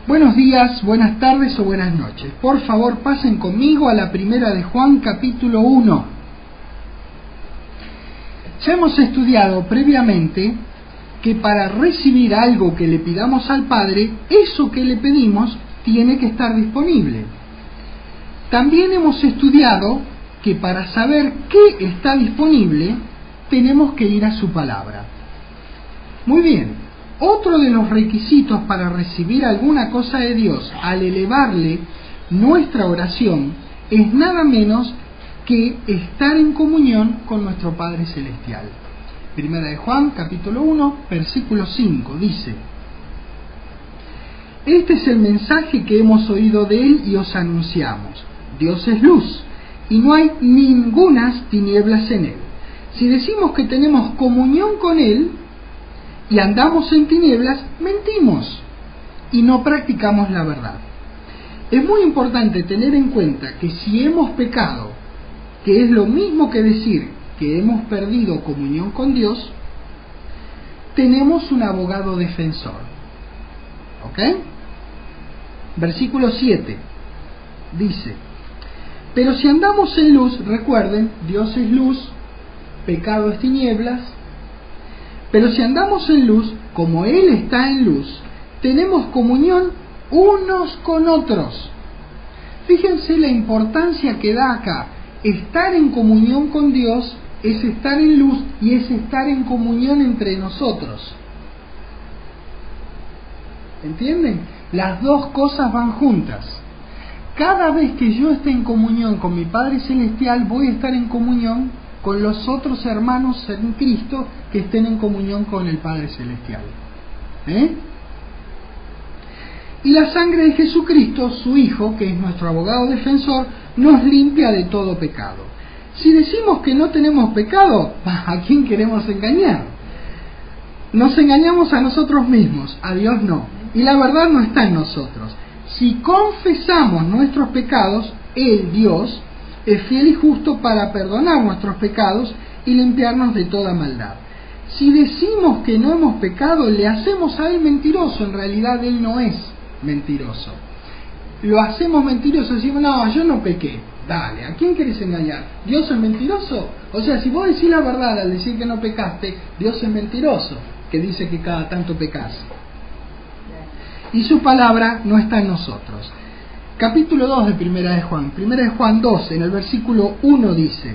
Buenos días, buenas tardes o buenas noches. Por favor, pasen conmigo a la primera de Juan, capítulo 1. Ya hemos estudiado previamente que para recibir algo que le pidamos al Padre, eso que le pedimos tiene que estar disponible. También hemos estudiado que para saber qué está disponible, tenemos que ir a su palabra. Muy bien. Otro de los requisitos para recibir alguna cosa de Dios al elevarle nuestra oración es nada menos que estar en comunión con nuestro Padre Celestial. Primera de Juan, capítulo 1, versículo 5, dice: Este es el mensaje que hemos oído de Él y os anunciamos. Dios es luz, y no hay ningunas tinieblas en Él. Si decimos que tenemos comunión con Él y andamos en tinieblas, mentimos y no practicamos la verdad. Es muy importante tener en cuenta que si hemos pecado, que es lo mismo que decir que hemos perdido comunión con Dios, tenemos un abogado defensor. ¿Ok? Versículo 7 dice: Pero si andamos en luz, recuerden, Dios es luz, pecado es tinieblas. Pero si andamos en luz, como Él está en luz, tenemos comunión unos con otros. Fíjense la importancia que da acá. Estar en comunión con Dios es estar en luz y es estar en comunión entre nosotros. ¿Entienden? Las dos cosas van juntas. Cada vez que yo esté en comunión con mi Padre Celestial, voy a estar en comunión con los otros hermanos en Cristo que estén en comunión con el Padre Celestial. Y la sangre de Jesucristo, su Hijo, que es nuestro abogado defensor, nos limpia de todo pecado. Si decimos que no tenemos pecado, ¿a quién queremos engañar? Nos engañamos a nosotros mismos, a Dios no. Y la verdad no está en nosotros. Si confesamos nuestros pecados, Él, Dios, es fiel y justo para perdonar nuestros pecados y limpiarnos de toda maldad. Si decimos que no hemos pecado, le hacemos a Él mentiroso. En realidad Él no es mentiroso. Lo hacemos mentiroso, decimos: no, yo no pequé. Dale, ¿a quién querés engañar? ¿Dios es mentiroso? O sea, si vos decís la verdad al decir que no pecaste, Dios es mentiroso, que dice que cada tanto pecás. Y su palabra no está en nosotros. Capítulo 2 de Primera de Juan. Primera de Juan 2, en el versículo 1 dice: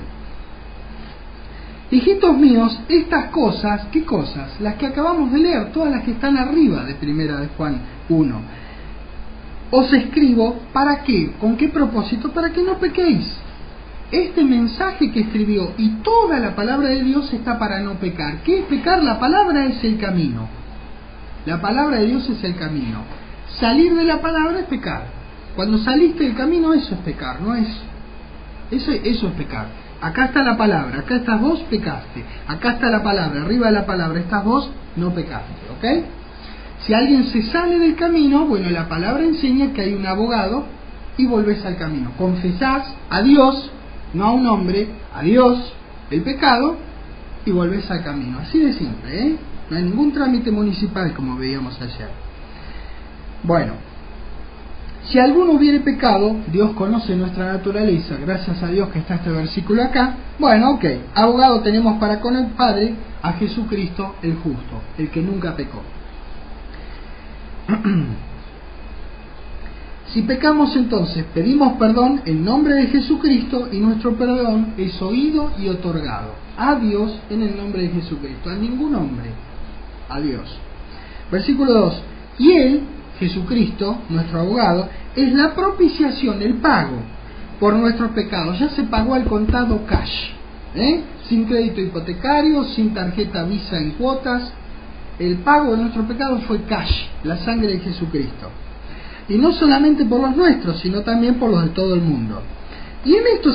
Hijitos míos, estas cosas, ¿qué cosas? Las que acabamos de leer, todas las que están arriba de Primera de Juan 1. Os escribo, ¿para qué? ¿Con qué propósito? Para que no pequéis. Este mensaje que escribió y toda la palabra de Dios está para no pecar. ¿Qué es pecar? La palabra es el camino. La palabra de Dios es el camino. Salir de la palabra es pecar. Cuando saliste del camino, eso es pecar, no es. Eso es pecar. Acá está la palabra, acá estás vos, pecaste. Acá está la palabra, arriba de la palabra estás vos, no pecaste. ¿Ok? Si alguien se sale del camino, bueno, la palabra enseña que hay un abogado y volvés al camino. Confesás a Dios, no a un hombre, a Dios, el pecado, y volvés al camino. Así de simple, No hay ningún trámite municipal, como veíamos ayer. Bueno, si alguno hubiere pecado, Dios conoce nuestra naturaleza, gracias a Dios que está este versículo acá. Bueno, ok, abogado tenemos para con el Padre a Jesucristo el justo, el que nunca pecó. Si pecamos, entonces pedimos perdón en nombre de Jesucristo y nuestro perdón es oído y otorgado a Dios en el nombre de Jesucristo, a ningún hombre, a Dios. Versículo 2: Y Él, Jesucristo, nuestro abogado, es la propiciación, el pago por nuestros pecados. Ya se pagó al contado cash, sin crédito hipotecario, sin tarjeta Visa en cuotas. El pago de nuestros pecados fue cash, la sangre de Jesucristo. Y no solamente por los nuestros, sino también por los de todo el mundo. Y en esto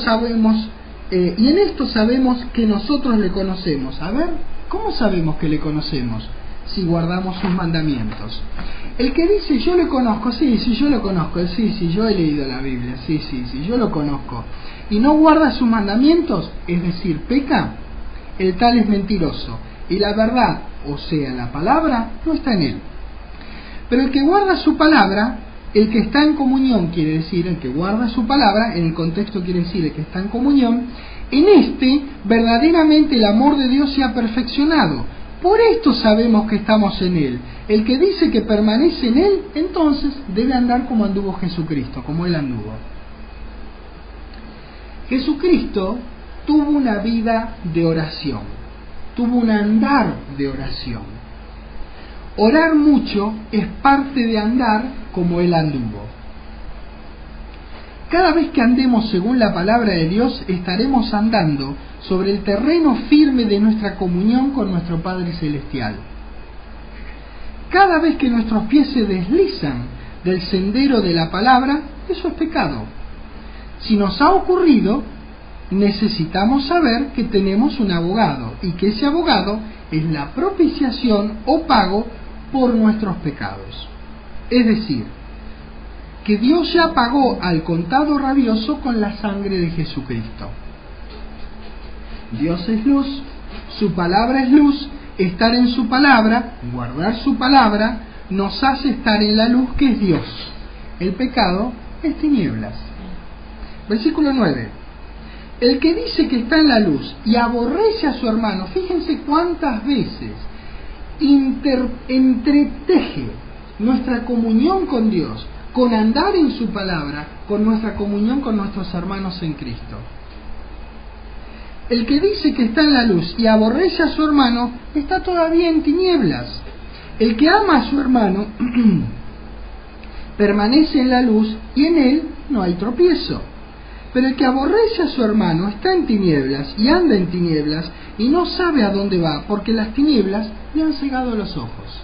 sabemos que nosotros le conocemos. A ver, ¿cómo sabemos que le conocemos? Si guardamos sus mandamientos. El que dice yo le conozco, sí, yo lo conozco, sí, yo he leído la Biblia, sí, yo lo conozco, y no guarda sus mandamientos, es decir, peca, el tal es mentiroso, y la verdad, o sea, la palabra, no está en él. Pero el que guarda su palabra, El que está en comunión quiere decir el que guarda su palabra, en el contexto quiere decir el que está en comunión. En este, verdaderamente el amor de Dios se ha perfeccionado. Por esto sabemos que estamos en Él. El que dice que permanece en Él, entonces debe andar como anduvo Jesucristo, como Él anduvo. Jesucristo tuvo una vida de oración, tuvo un andar de oración. Orar mucho es parte de andar como Él anduvo. Cada vez que andemos según la palabra de Dios, estaremos andando sobre el terreno firme de nuestra comunión con nuestro Padre Celestial. Cada vez que nuestros pies se deslizan del sendero de la palabra, eso es pecado. Si nos ha ocurrido, necesitamos saber que tenemos un abogado y que ese abogado es la propiciación o pago por nuestros pecados. Es decir, que Dios ya pagó al contado rabioso con la sangre de Jesucristo. Dios es luz, su palabra es luz, estar en su palabra, guardar su palabra, nos hace estar en la luz que es Dios. El pecado es tinieblas. Versículo 9. El que dice que está en la luz y aborrece a su hermano, fíjense cuántas veces entreteje nuestra comunión con Dios, con andar en su palabra, con nuestra comunión con nuestros hermanos en Cristo. El que dice que está en la luz y aborrece a su hermano, está todavía en tinieblas. El que ama a su hermano, permanece en la luz y en él no hay tropiezo. Pero el que aborrece a su hermano está en tinieblas y anda en tinieblas y no sabe a dónde va, porque las tinieblas le han cegado los ojos.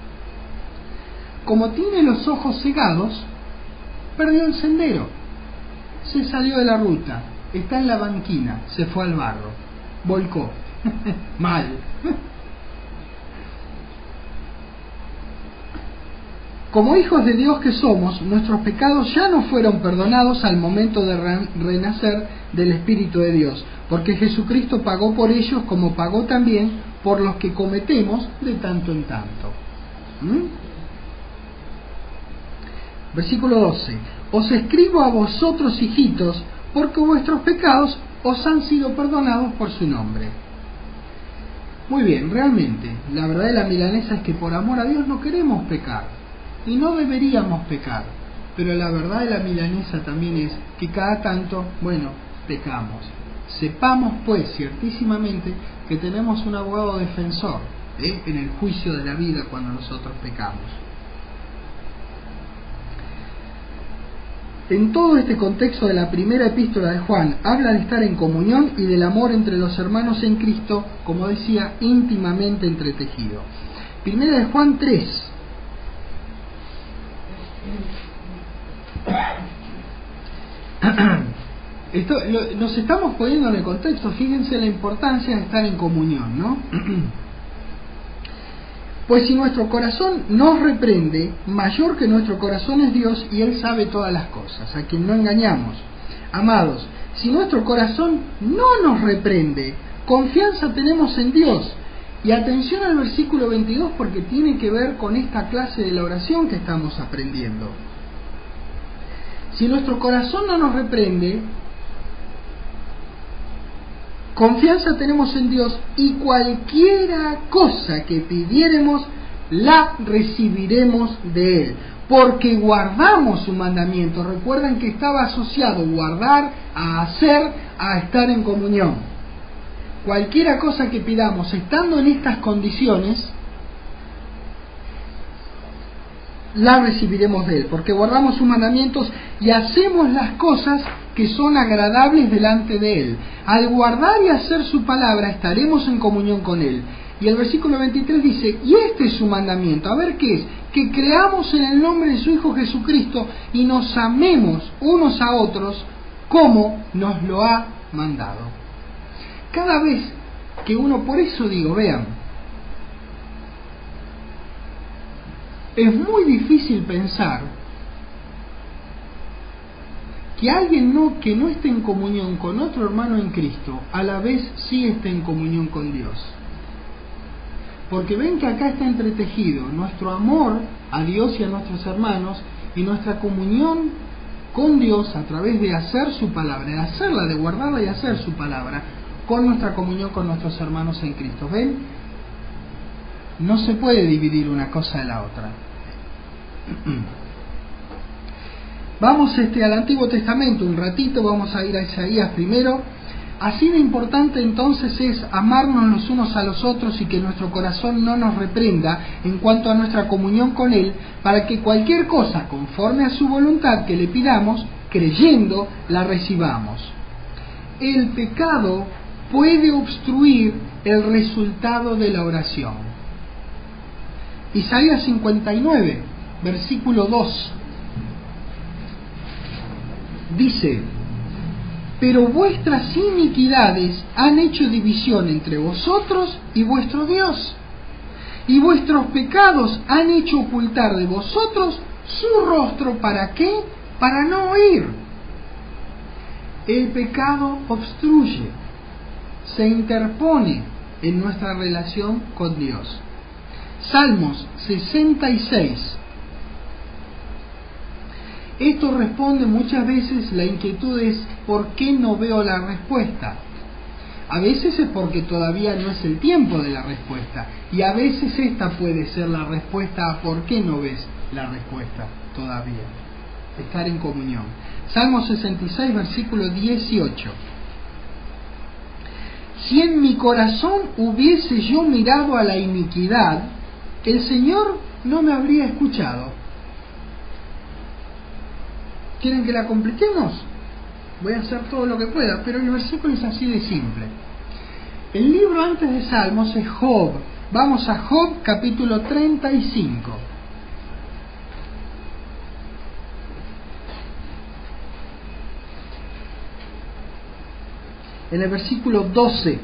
Como tiene los ojos cegados, perdió el sendero, se salió de la ruta, está en la banquina, se fue al barro, volcó, mal. Como hijos de Dios que somos, nuestros pecados ya no fueron perdonados al momento de renacer del Espíritu de Dios, porque Jesucristo pagó por ellos como pagó también por los que cometemos de tanto en tanto. Versículo 12. Os escribo a vosotros, hijitos, porque vuestros pecados os han sido perdonados por su nombre. Muy bien, realmente, la verdad de la milanesa es que por amor a Dios no queremos pecar, y no deberíamos pecar, pero la verdad de la milanesa también es que cada tanto, pecamos. Sepamos pues ciertísimamente que tenemos un abogado defensor en el juicio de la vida cuando nosotros pecamos. En todo este contexto de la primera epístola de Juan, habla de estar en comunión y del amor entre los hermanos en Cristo, como decía, íntimamente entretejido. Primera de Juan 3. Nos estamos poniendo en el contexto, fíjense la importancia de estar en comunión, ¿no? Pues si nuestro corazón nos reprende, mayor que nuestro corazón es Dios y Él sabe todas las cosas, a quien no engañamos. Amados, si nuestro corazón no nos reprende, confianza tenemos en Dios. Y atención al versículo 22 porque tiene que ver con esta clase de la oración que estamos aprendiendo. Si nuestro corazón no nos reprende, confianza tenemos en Dios y cualquiera cosa que pidiéremos, la recibiremos de Él. Porque guardamos su mandamiento. Recuerden que estaba asociado guardar, a hacer, a estar en comunión. Cualquiera cosa que pidamos, estando en estas condiciones, la recibiremos de Él. Porque guardamos sus mandamientos y hacemos las cosas que son agradables delante de Él. Al guardar y hacer su palabra estaremos en comunión con Él. Y el versículo 23 dice, y este es su mandamiento. A ver qué es, que creamos en el nombre de su Hijo Jesucristo y nos amemos unos a otros como nos lo ha mandado. Cada vez que uno, por eso digo, vean, es muy difícil pensar que alguien que no esté en comunión con otro hermano en Cristo, a la vez sí esté en comunión con Dios. Porque ven que acá está entretejido nuestro amor a Dios y a nuestros hermanos y nuestra comunión con Dios a través de hacer su palabra, de hacerla, de guardarla y hacer su palabra, con nuestra comunión con nuestros hermanos en Cristo. ¿Ven? No se puede dividir una cosa de la otra. Vamos al Antiguo Testamento un ratito, vamos a ir a Isaías primero. Así de importante entonces es amarnos los unos a los otros y que nuestro corazón no nos reprenda en cuanto a nuestra comunión con Él, para que cualquier cosa conforme a su voluntad que le pidamos, creyendo, la recibamos. El pecado puede obstruir el resultado de la oración. Isaías 59, versículo 2, dice: pero vuestras iniquidades han hecho división entre vosotros y vuestro Dios, y vuestros pecados han hecho ocultar de vosotros su rostro. ¿Para qué? Para no oír. El pecado obstruye, se interpone en nuestra relación con Dios. Salmos 66. Esto responde muchas veces, la inquietud es ¿por qué no veo la respuesta? A veces es porque todavía no es el tiempo de la respuesta, y a veces esta puede ser la respuesta a por qué no ves la respuesta todavía. Estar en comunión. Salmo 66, versículo 18. Si en mi corazón hubiese yo mirado a la iniquidad, el Señor no me habría escuchado. ¿Quieren que la compliquemos? Voy a hacer todo lo que pueda, pero el versículo es así de simple. El libro antes de Salmos es Job. Vamos a Job capítulo 35. En el versículo 12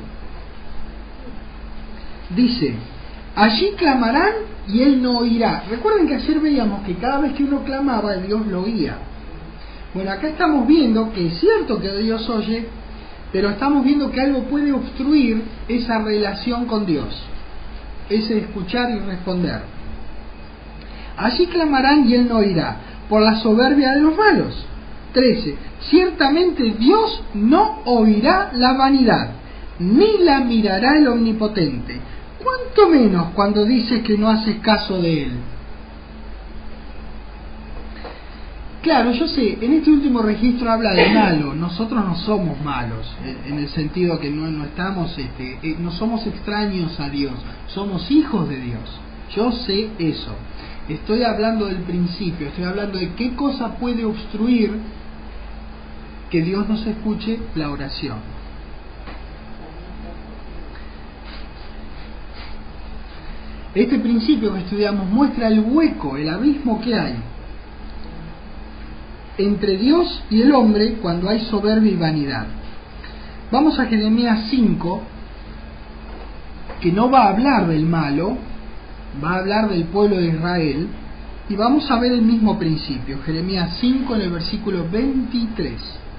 dice: allí clamarán y él no oirá. Recuerden que ayer veíamos que cada vez que uno clamaba, Dios lo oía. Bueno, acá estamos viendo que es cierto que Dios oye, pero estamos viendo que algo puede obstruir esa relación con Dios, ese escuchar y responder. Allí clamarán y él no oirá, por la soberbia de los malos. 13. Ciertamente Dios no oirá la vanidad, ni la mirará el omnipotente, cuanto menos cuando dices que no haces caso de él. Claro, yo sé, en este último registro habla de malo. Nosotros no somos malos, en el sentido que no estamos, no somos extraños a Dios, somos hijos de Dios. Yo sé eso. Estoy hablando del principio, estoy hablando de qué cosa puede obstruir que Dios nos escuche la oración. Este principio que estudiamos muestra el hueco, el abismo que hay entre Dios y el hombre cuando hay soberbia y vanidad. Vamos a Jeremías 5, que no va a hablar del malo, va a hablar del pueblo de Israel, y vamos a ver el mismo principio. Jeremías 5 en el versículo 23.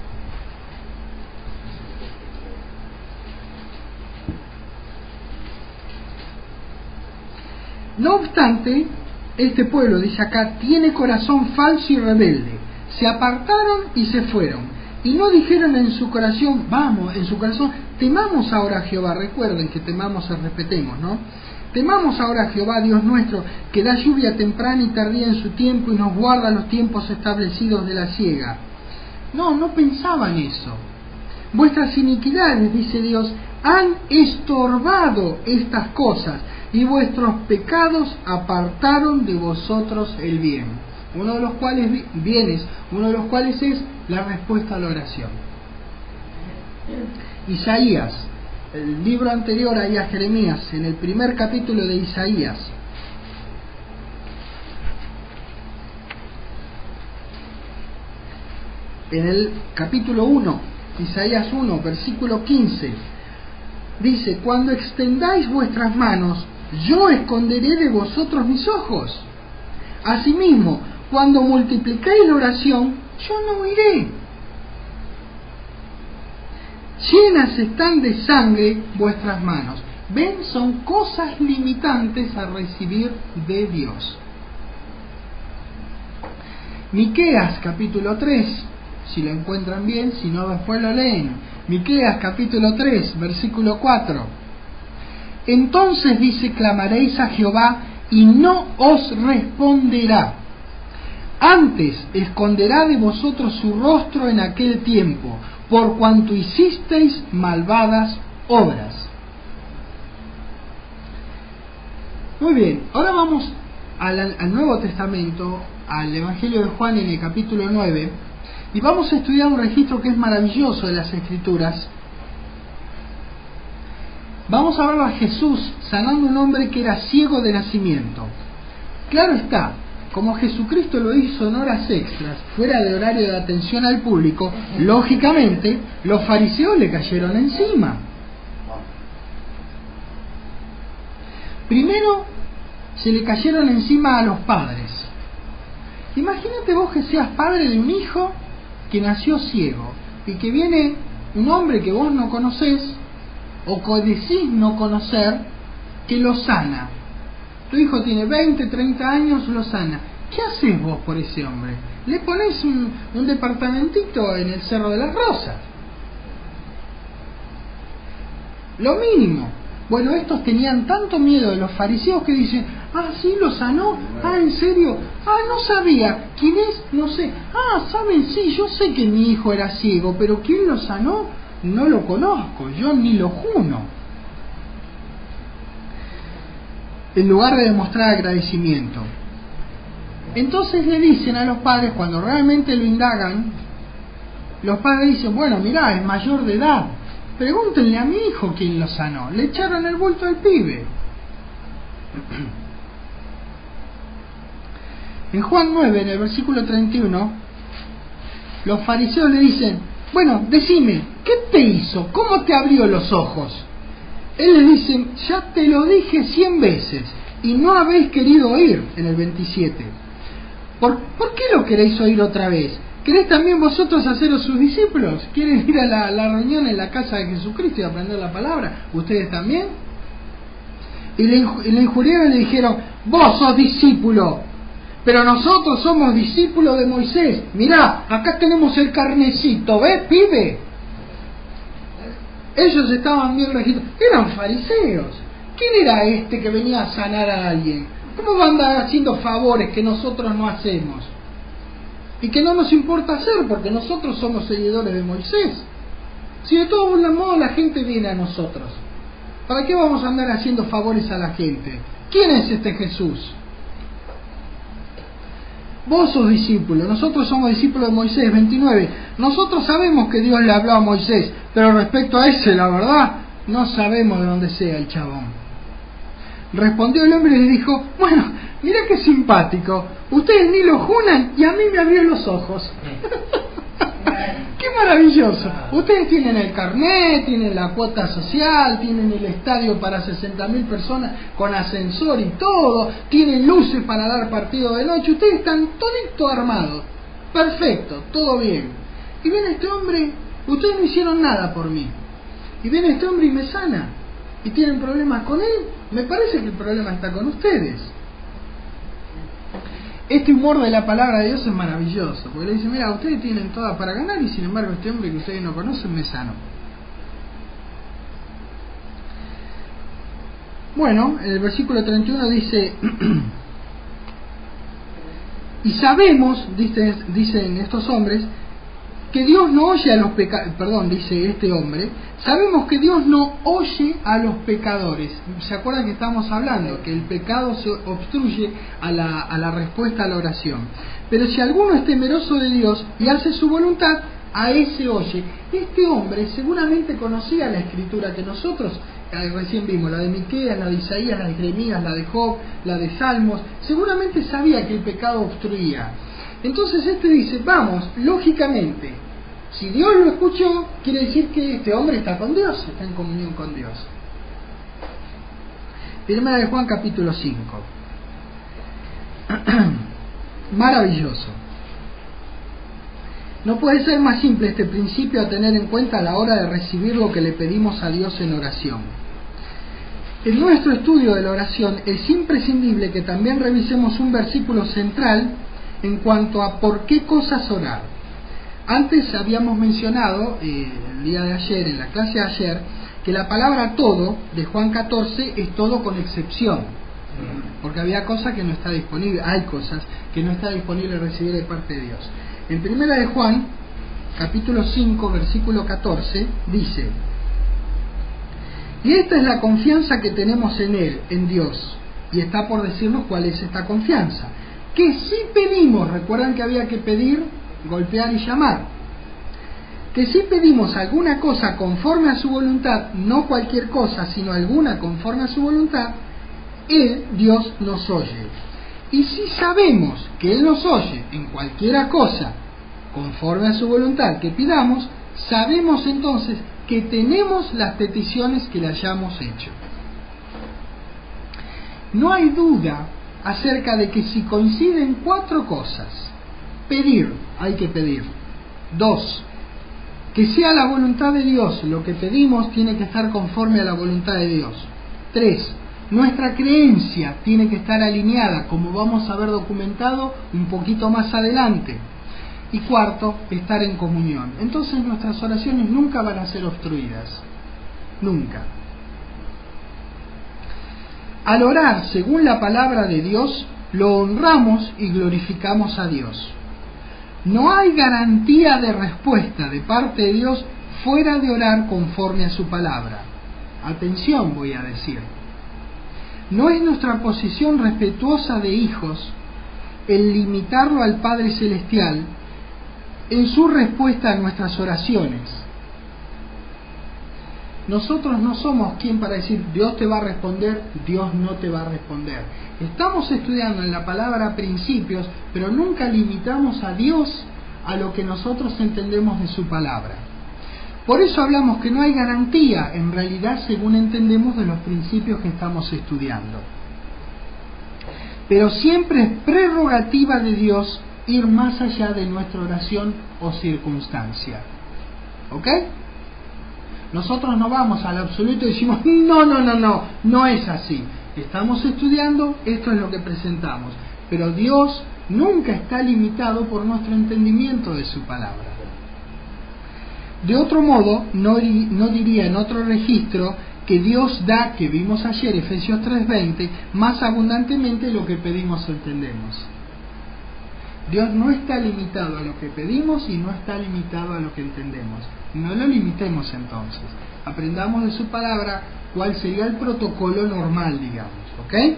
No obstante, este pueblo, dice acá, tiene corazón falso y rebelde. Se apartaron y se fueron, y no dijeron en su corazón, temamos ahora a Jehová. Recuerden que temamos y respetemos, ¿no? Temamos ahora a Jehová, Dios nuestro, que da lluvia temprana y tardía en su tiempo y nos guarda los tiempos establecidos de la siega. No pensaban eso. Vuestras iniquidades, dice Dios, han estorbado estas cosas, y vuestros pecados apartaron de vosotros el bien. Uno de los cuales es la respuesta a la oración. Isaías, el libro anterior ahí a Jeremías, en el primer capítulo de Isaías, en el capítulo 1, Isaías 1, versículo 15, dice: cuando extendáis vuestras manos, yo esconderé de vosotros mis ojos. Asimismo, cuando multiplicáis la oración, yo no oiré. Llenas están de sangre vuestras manos. ¿Ven? Son cosas limitantes a recibir de Dios. Miqueas capítulo 3, si lo encuentran bien, si no después lo leen. Miqueas capítulo 3, versículo 4. Entonces dice, clamaréis a Jehová y no os responderá. Antes esconderá de vosotros su rostro en aquel tiempo, por cuanto hicisteis malvadas obras. Muy bien, ahora vamos al Nuevo Testamento, al Evangelio de Juan en el capítulo 9, y vamos a estudiar un registro que es maravilloso de las Escrituras. Vamos a ver a Jesús sanando a un hombre que era ciego de nacimiento. Claro está, como Jesucristo lo hizo en horas extras, fuera de horario de atención al público, lógicamente los fariseos le cayeron encima. Primero se le cayeron encima a los padres. Imagínate vos que seas padre de un hijo que nació ciego y que viene un hombre que vos no conocés o que decís no conocer, que lo sana. Tu hijo tiene 20, 30 años, lo sana. ¿Qué haces vos por ese hombre? Le pones un departamentito en el Cerro de las Rosas. Lo mínimo. Bueno, estos tenían tanto miedo de los fariseos que dicen, sí, lo sanó, ¿en serio? No sabía, ¿quién es? No sé. ¿Saben? Sí, yo sé que mi hijo era ciego, pero ¿quién lo sanó? No lo conozco, yo ni lo juno. En lugar de demostrar agradecimiento. Entonces le dicen a los padres, cuando realmente lo indagan, los padres dicen, bueno, mirá, es mayor de edad, pregúntenle a mi hijo quién lo sanó. Le echaron el bulto al pibe. En Juan 9, en el versículo 31, los fariseos le dicen, bueno, decime, ¿qué te hizo? ¿Cómo te abrió los ojos? Él les dice, ya te lo dije 100 veces y no habéis querido oír, en el 27. ¿Por qué lo queréis oír otra vez? ¿Queréis también vosotros haceros sus discípulos? ¿Quieren ir a la reunión en la casa de Jesucristo y aprender la palabra? ¿Ustedes también? Y le injuriaron y le dijeron, vos sos discípulo, pero nosotros somos discípulos de Moisés. Mirá, acá tenemos el carnecito, ¿ves, pibe? Ellos estaban bien registrados, eran fariseos. ¿Quién era este que venía a sanar a alguien? ¿Cómo va a andar haciendo favores que nosotros no hacemos? Y que no nos importa hacer porque nosotros somos seguidores de Moisés. Si de todos modos la gente viene a nosotros, ¿para qué vamos a andar haciendo favores a la gente? ¿Quién es este Jesús? Vos sos discípulo, nosotros somos discípulos de Moisés. 29. Nosotros sabemos que Dios le habló a Moisés, pero respecto a ese, la verdad, no sabemos de dónde sea el chabón. Respondió el hombre y le dijo, bueno, mira qué simpático, ustedes ni lo junan y a mí me abrió los ojos. ¡Qué maravilloso! Ustedes tienen el carnet, tienen la cuota social, tienen el estadio para 60.000 personas con ascensor y todo, tienen luces para dar partido de noche, ustedes están todito armados. Perfecto, todo bien. Y viene este hombre, ustedes no hicieron nada por mí. Y viene este hombre y me sana. Y tienen problemas con él. Me parece que el problema está con ustedes. Este humor de la palabra de Dios es maravilloso, porque le dice, mira, ustedes tienen todas para ganar y sin embargo este hombre que ustedes no conocen me sanó. Bueno, en el versículo 31 dice, y sabemos, dicen estos hombres, que Dios no oye a los pecadores, dice este hombre, sabemos que Dios no oye a los pecadores. ¿Se acuerdan que estamos hablando? Que el pecado se obstruye a la respuesta a la oración. Pero si alguno es temeroso de Dios y hace su voluntad, a ese oye. Este hombre seguramente conocía la escritura que nosotros recién vimos, la de Miqueas, la de Isaías, la de Jeremías, la de Job, la de Salmos. Seguramente sabía que el pecado obstruía. Entonces este dice, vamos, lógicamente, si Dios lo escuchó, quiere decir que este hombre está con Dios, está en comunión con Dios. Primera de Juan capítulo 5. Maravilloso. No puede ser más simple este principio a tener en cuenta a la hora de recibir lo que le pedimos a Dios en oración. En nuestro estudio de la oración es imprescindible que también revisemos un versículo central en cuanto a por qué cosas orar. Antes habíamos mencionado, el día de ayer, en la clase de ayer, que la palabra todo de Juan 14 es todo con excepción, porque había cosas que no está disponible, hay cosas que no está disponible recibir de parte de Dios. En primera de Juan, capítulo 5, versículo 14, dice: y esta es la confianza que tenemos en Él, en Dios, y está por decirnos cuál es esta confianza, que si pedimos, recuerdan que había que pedir, golpear y llamar, que si pedimos alguna cosa conforme a su voluntad, no cualquier cosa, sino alguna conforme a su voluntad, Él, Dios, nos oye. Y si sabemos que Él nos oye en cualquiera cosa conforme a su voluntad que pidamos, sabemos entonces que tenemos las peticiones que le hayamos hecho. No hay duda acerca de que si coinciden 4 cosas: pedir, hay que pedir. 2, que sea la voluntad de Dios, lo que pedimos tiene que estar conforme a la voluntad de Dios. 3, nuestra creencia tiene que estar alineada, como vamos a ver documentado un poquito más adelante. Y 4, estar en comunión. Entonces nuestras oraciones nunca van a ser obstruidas. Nunca. Al orar según la palabra de Dios, lo honramos y glorificamos a Dios. No hay garantía de respuesta de parte de Dios fuera de orar conforme a su palabra. Atención, voy a decir. No es nuestra posición respetuosa de hijos el limitarlo al Padre Celestial en su respuesta a nuestras oraciones. Nosotros no somos quien para decir Dios te va a responder, Dios no te va a responder. Estamos estudiando en la palabra principios, pero nunca limitamos a Dios a lo que nosotros entendemos de su palabra. Por eso hablamos que no hay garantía, en realidad, según entendemos, de los principios que estamos estudiando. Pero siempre es prerrogativa de Dios ir más allá de nuestra oración o circunstancia. ¿Ok? Nosotros no vamos al absoluto y decimos, no es así. Estamos estudiando, esto es lo que presentamos. Pero Dios nunca está limitado por nuestro entendimiento de su palabra. De otro modo, no diría en otro registro que Dios da, que vimos ayer, Efesios 3:20, más abundantemente lo que pedimos o entendemos. Dios no está limitado a lo que pedimos y no está limitado a lo que entendemos. No lo limitemos entonces. Aprendamos de su palabra cuál sería el protocolo normal, digamos. ¿Ok?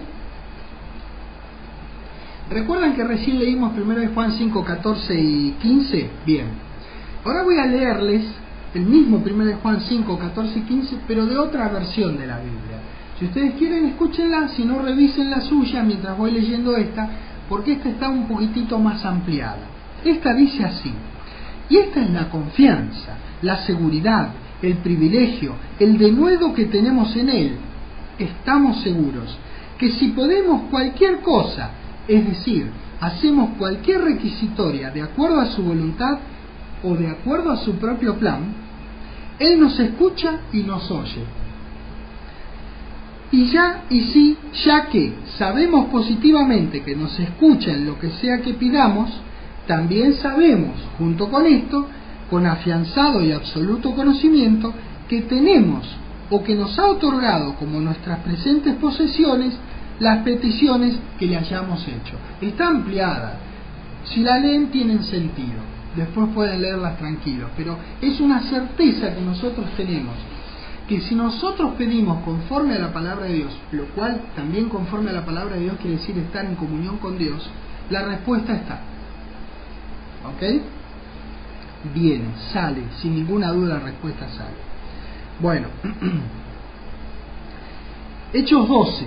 ¿Recuerdan que recién leímos 1 Juan 5, 14 y 15? Bien. Ahora voy a leerles el mismo 1 Juan 5, 14 y 15, pero de otra versión de la Biblia. Si ustedes quieren, escúchenla, si no, revisen la suya mientras voy leyendo esta, porque esta está un poquitito más ampliada. Esta dice así: y esta es la confianza, la seguridad, el privilegio, el denuedo que tenemos en Él. Estamos seguros que si podemos cualquier cosa, es decir, hacemos cualquier requisitoria de acuerdo a su voluntad o de acuerdo a su propio plan, Él nos escucha y nos oye. Ya que sabemos positivamente que nos escucha en lo que sea que pidamos, también sabemos, junto con esto, con afianzado y absoluto conocimiento, que tenemos o que nos ha otorgado como nuestras presentes posesiones las peticiones que le hayamos hecho. Está ampliada. Si la leen, tienen sentido. Después pueden leerlas tranquilos, pero es una certeza que nosotros tenemos, que si nosotros pedimos conforme a la palabra de Dios, lo cual también conforme a la palabra de Dios quiere decir estar en comunión con Dios, la respuesta está. ¿Ok? Viene, sale, sin ninguna duda la respuesta sale. Bueno, Hechos 12.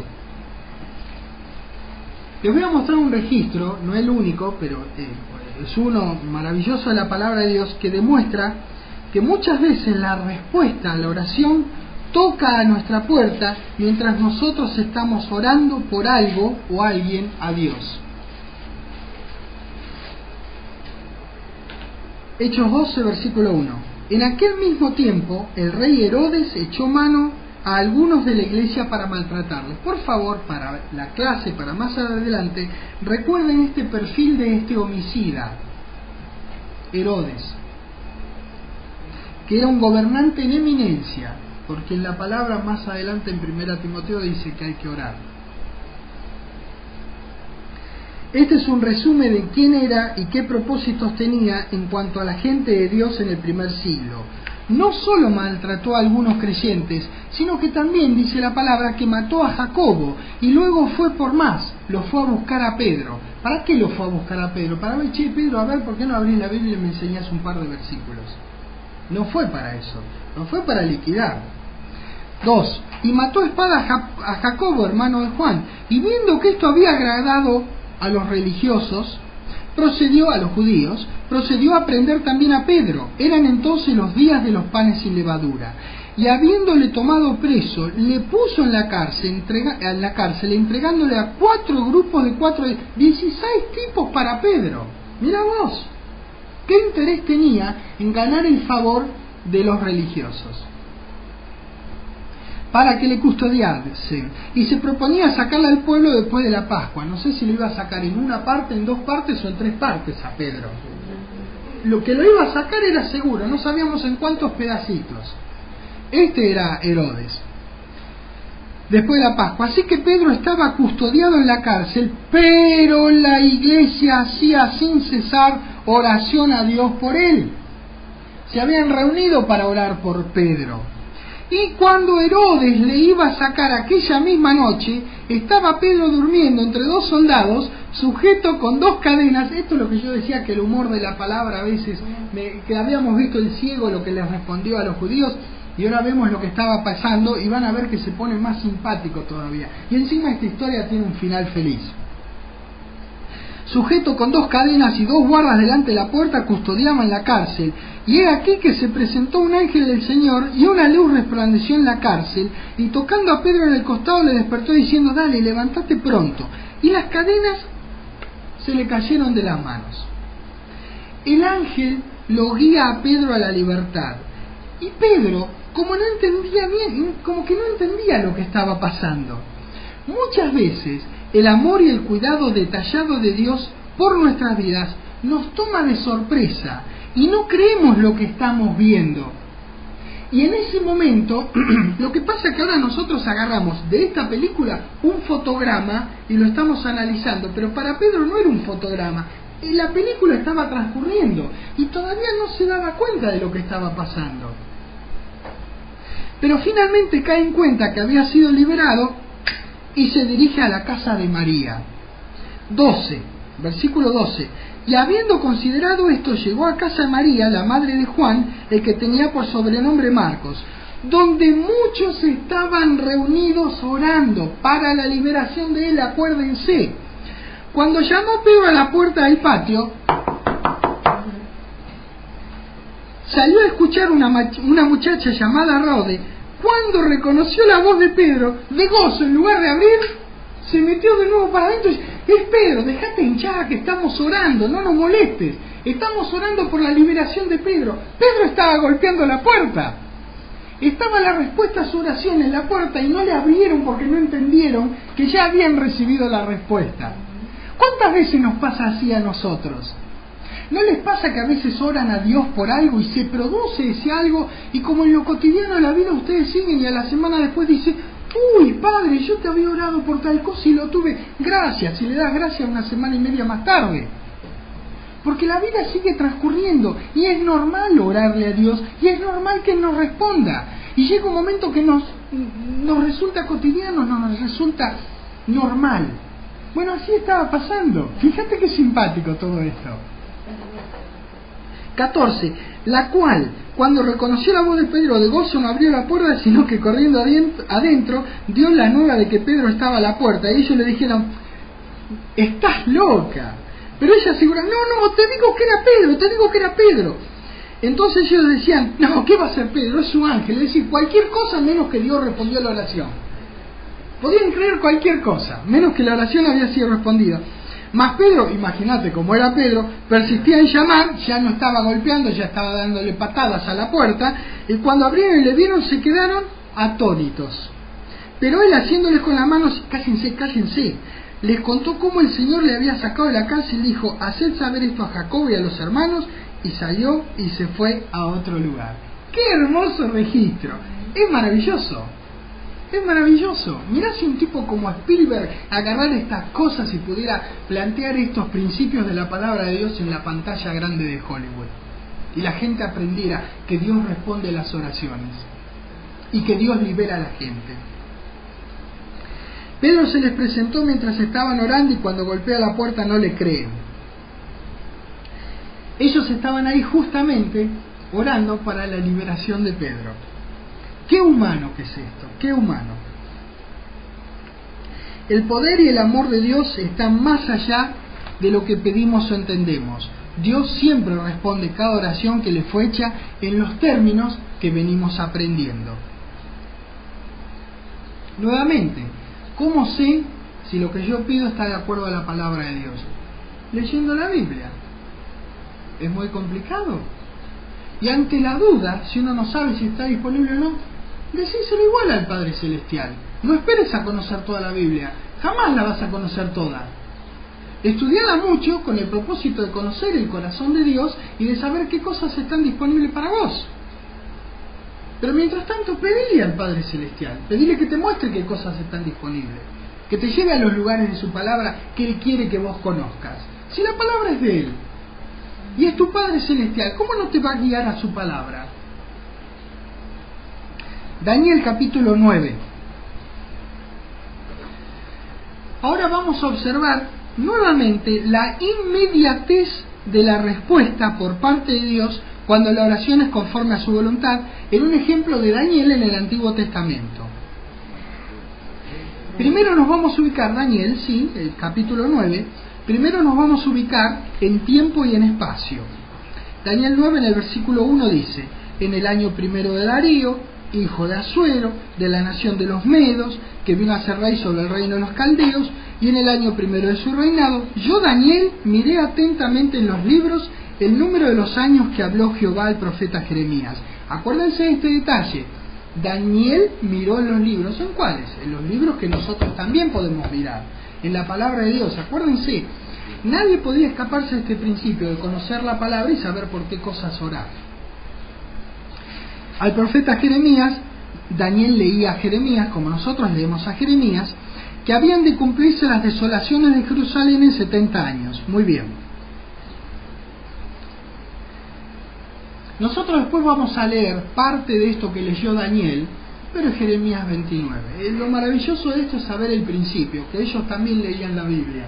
Les voy a mostrar un registro, no el único, pero es uno maravilloso de la palabra de Dios, que demuestra que muchas veces la respuesta a la oración toca a nuestra puerta mientras nosotros estamos orando por algo o alguien a Dios. Hechos 12, versículo 1. En aquel mismo tiempo, el rey Herodes echó mano a algunos de la iglesia para maltratarles. Por favor, para la clase, para más adelante, recuerden este perfil de este homicida, Herodes, que era un gobernante en eminencia, porque en la palabra más adelante en 1 Timoteo dice que hay que orar. Este es un resumen de quién era y qué propósitos tenía en cuanto a la gente de Dios en el primer siglo. No solo maltrató a algunos creyentes, sino que también dice la palabra que mató a Jacobo y luego fue por más, lo fue a buscar a Pedro. ¿Para qué lo fue a buscar a Pedro? Para ver, che, Pedro, a ver, ¿por qué no abrís la Biblia y me enseñás un par de versículos? No fue para eso, no fue para liquidar. 2. Y mató a espada a Jacobo, hermano de Juan, y viendo que esto había agradado a los religiosos, a los judíos, procedió a prender también a Pedro. Eran entonces los días de los panes sin levadura. Y habiéndole tomado preso, le puso en la cárcel, entregándole a 4 grupos de 16 tipos para Pedro. Mira vos, ¿qué interés tenía en ganar el favor de los religiosos? Para que le custodiase, y se proponía sacarle al pueblo después de la Pascua. No sé si lo iba a sacar en una parte, en 2 partes o en 3 partes a Pedro. Lo que lo iba a sacar era seguro, no sabíamos en cuántos pedacitos. Este era Herodes, después de la Pascua. Así que Pedro estaba custodiado en la cárcel, pero la iglesia hacía sin cesar oración a Dios por él. Se habían reunido para orar por Pedro. Y cuando Herodes le iba a sacar aquella misma noche, estaba Pedro durmiendo entre 2 soldados, sujeto con 2 cadenas. Esto es lo que yo decía, que el humor de la palabra a veces, que habíamos visto el ciego lo que les respondió a los judíos, y ahora vemos lo que estaba pasando, y van a ver que se pone más simpático todavía. Y encima esta historia tiene un final feliz. Sujeto con 2 cadenas y 2 guardas delante de la puerta, custodiaban la cárcel. Y he aquí que se presentó un ángel del Señor, y una luz resplandeció en la cárcel, y tocando a Pedro en el costado le despertó diciendo: dale, levántate pronto. Y las cadenas se le cayeron de las manos. El ángel lo guía a Pedro a la libertad. Y Pedro, como no entendía bien, como que no entendía lo que estaba pasando. Muchas veces el amor y el cuidado detallado de Dios por nuestras vidas nos toma de sorpresa y no creemos lo que estamos viendo. Y en ese momento, lo que pasa es que ahora nosotros agarramos de esta película un fotograma y lo estamos analizando, pero para Pedro no era un fotograma, y la película estaba transcurriendo y todavía no se daba cuenta de lo que estaba pasando. Pero finalmente cae en cuenta que había sido liberado y se dirige a la casa de María. 12, versículo 12. Y habiendo considerado esto, llegó a casa de María, la madre de Juan, el que tenía por sobrenombre Marcos, donde muchos estaban reunidos orando para la liberación de él. Acuérdense, cuando llamó Pedro a la puerta del patio, salió a escuchar una muchacha llamada Rode. Cuando reconoció la voz de Pedro, de gozo, en lugar de abrir, se metió de nuevo para adentro y dice: es Pedro, dejate hinchar, que estamos orando, no nos molestes, estamos orando por la liberación de Pedro. Pedro estaba golpeando la puerta, estaba la respuesta a su oración en la puerta y no le abrieron porque no entendieron que ya habían recibido la respuesta. ¿Cuántas veces nos pasa así a nosotros? ¿No les pasa que a veces oran a Dios por algo y se produce ese algo, y como en lo cotidiano de la vida ustedes siguen y a la semana después dicen: uy, padre, yo te había orado por tal cosa y lo tuve, gracias, y le das gracias una semana y media más tarde? Porque la vida sigue transcurriendo y es normal orarle a Dios y es normal que nos responda, y llega un momento que nos resulta cotidiano, nos resulta normal. Bueno, así estaba pasando. Fíjate qué simpático todo esto. 14. La cual, cuando reconoció la voz de Pedro, de gozo no abrió la puerta, sino que corriendo adentro dio la nueva de que Pedro estaba a la puerta. Y ellos le dijeron: estás loca. Pero ella asegura: no, te digo que era Pedro. Entonces ellos decían: no, ¿qué va a ser Pedro? Es un ángel. Es decir, cualquier cosa menos que Dios respondió a la oración. Podían creer cualquier cosa, menos que la oración había sido respondida. Mas Pedro, imagínate cómo era Pedro, persistía en llamar, ya no estaba golpeando, ya estaba dándole patadas a la puerta, y cuando abrieron y le vieron se quedaron atónitos. Pero él, haciéndoles con las manos, cállense, les contó cómo el Señor le había sacado de la cárcel y dijo: haced saber esto a Jacob y a los hermanos, y salió y se fue a otro lugar. ¡Qué hermoso registro! Es maravilloso. Es maravilloso. Mirá si un tipo como Spielberg agarrara estas cosas y pudiera plantear estos principios de la palabra de Dios en la pantalla grande de Hollywood. Y la gente aprendiera que Dios responde a las oraciones y que Dios libera a la gente. Pedro se les presentó mientras estaban orando y cuando golpea la puerta no le creen. Ellos estaban ahí justamente orando para la liberación de Pedro. Qué humano que es esto, qué humano. El poder y el amor de Dios están más allá de lo que pedimos o entendemos. Dios siempre responde cada oración que le fue hecha en los términos que venimos aprendiendo. Nuevamente, ¿cómo sé si lo que yo pido está de acuerdo a la palabra de Dios? Leyendo la Biblia. ¿Es muy complicado? Y ante la duda, si uno no sabe si está disponible o no, decíselo igual al Padre Celestial. No esperes a conocer toda la Biblia, jamás la vas a conocer toda. Estudiala mucho con el propósito de conocer el corazón de Dios y de saber qué cosas están disponibles para vos. Pero mientras tanto, pedile al Padre Celestial, pedile que te muestre qué cosas están disponibles, que te lleve a los lugares de su palabra que Él quiere que vos conozcas. Si la palabra es de Él y es tu Padre Celestial, ¿cómo no te va a guiar a su palabra? Daniel capítulo 9. Ahora vamos a observar nuevamente la inmediatez de la respuesta por parte de Dios cuando la oración es conforme a su voluntad, en un ejemplo de Daniel en el Antiguo Testamento. Primero nos vamos a ubicar, Daniel, sí, el capítulo 9, primero nos vamos a ubicar en tiempo y en espacio. Daniel 9 en el versículo 1 dice: en el año primero de Darío, hijo de Asuero, de la nación de los Medos, que vino a ser rey sobre el reino de los caldeos, y en el año primero de su reinado, yo, Daniel, miré atentamente en los libros el número de los años que habló Jehová al profeta Jeremías. Acuérdense de este detalle. Daniel miró en los libros. ¿En cuáles? En los libros que nosotros también podemos mirar, en la palabra de Dios. Acuérdense, nadie podía escaparse de este principio de conocer la palabra y saber por qué cosas orar. Al profeta Jeremías, Daniel leía a Jeremías, como nosotros leemos a Jeremías, que habían de cumplirse las desolaciones de Jerusalén en 70 años. Muy bien. Nosotros después vamos a leer parte de esto que leyó Daniel, pero en Jeremías 29. Lo maravilloso de esto es saber el principio, que ellos también leían la Biblia.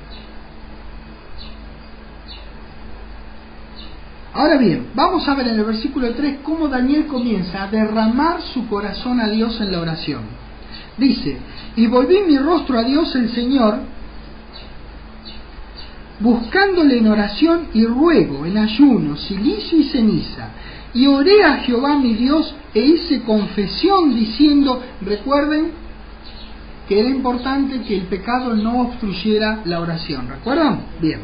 Ahora bien, vamos a ver en el versículo 3 cómo Daniel comienza a derramar su corazón a Dios en la oración. Dice: y volví mi rostro a Dios el Señor, buscándole en oración y ruego, en ayuno, cilicio y ceniza. Y oré a Jehová mi Dios e hice confesión diciendo, recuerden que era importante que el pecado no obstruyera la oración. ¿Recuerdan? Bien.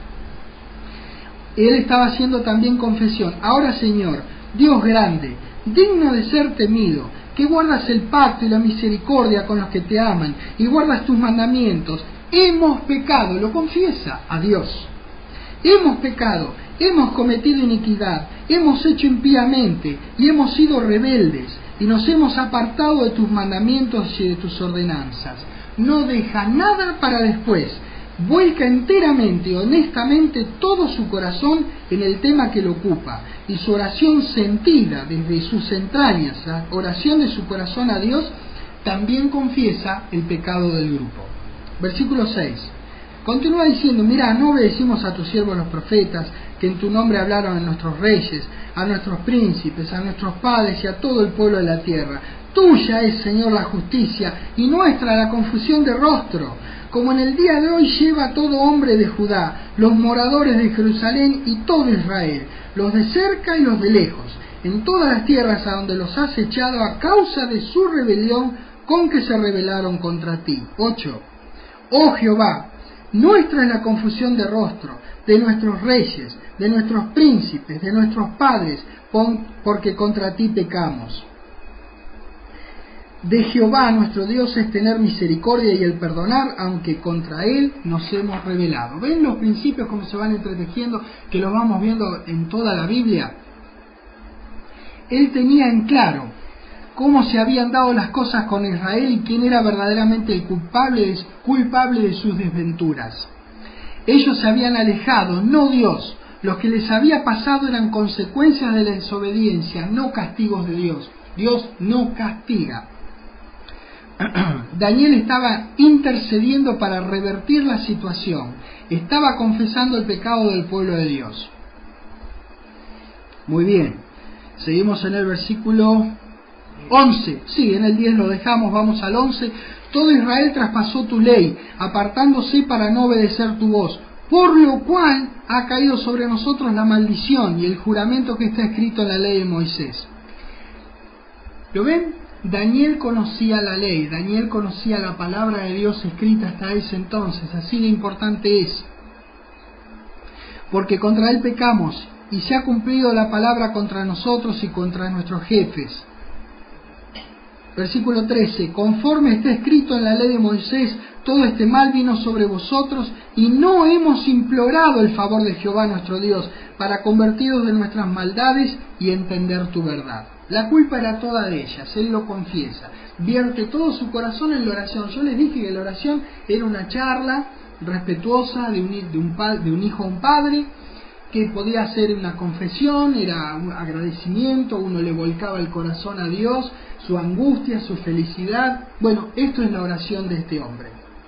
Él estaba haciendo también confesión. Ahora, Señor, Dios grande, digno de ser temido, que guardas el pacto y la misericordia con los que te aman y guardas tus mandamientos. Hemos pecado, lo confiesa a Dios. Hemos pecado, hemos cometido iniquidad, hemos hecho impíamente y hemos sido rebeldes y nos hemos apartado de tus mandamientos y de tus ordenanzas. No deja nada para después. Vuelca enteramente y honestamente todo su corazón en el tema que lo ocupa, y su oración sentida desde sus entrañas, la oración de su corazón a Dios, también confiesa el pecado del grupo. Versículo 6. Continúa diciendo: mira, no obedecimos a tus siervos los profetas, que en tu nombre hablaron a nuestros reyes, a nuestros príncipes, a nuestros padres y a todo el pueblo de la tierra. Tuya es, Señor, la justicia, y nuestra la confusión de rostro, como en el día de hoy lleva todo hombre de Judá, los moradores de Jerusalén y todo Israel, los de cerca y los de lejos, en todas las tierras a donde los has echado a causa de su rebelión con que se rebelaron contra ti. 8. Oh Jehová, nuestra es la confusión de rostro, de nuestros reyes, de nuestros príncipes, de nuestros padres, porque contra ti pecamos. de Jehová nuestro Dios es tener misericordia y el perdonar, aunque contra Él nos hemos rebelado. ¿Ven los principios como se van entretejiendo, que los vamos viendo en toda la Biblia? Él tenía en claro cómo se habían dado las cosas con Israel y quién era verdaderamente el culpable de sus desventuras. Ellos se habían alejado, no Dios. Lo que les había pasado eran consecuencias de la desobediencia, no castigos de Dios. Dios no castiga. Daniel estaba intercediendo para revertir la situación. Estaba confesando el pecado del pueblo de Dios. Muy bien. Seguimos en el versículo 11. Sí, en el 10 lo dejamos, vamos al 11. Todo Israel traspasó tu ley, apartándose para no obedecer tu voz, por lo cual ha caído sobre nosotros la maldición y el juramento que está escrito en la ley de Moisés. ¿Lo ven? Daniel conocía la ley, Daniel conocía la palabra de Dios escrita hasta ese entonces, así de importante es. Porque contra él pecamos y se ha cumplido la palabra contra nosotros y contra nuestros jefes. Versículo 13, conforme está escrito en la ley de Moisés, todo este mal vino sobre vosotros y no hemos implorado el favor de Jehová nuestro Dios para convertiros de nuestras maldades y entender tu verdad. La culpa era toda de ellas, él lo confiesa, vierte todo su corazón en la oración. Yo les dije que la oración era una charla respetuosa de un hijo a un padre, que podía ser una confesión, era un agradecimiento, uno le volcaba el corazón a Dios, su angustia, su felicidad. Bueno, esto es la oración de este hombre.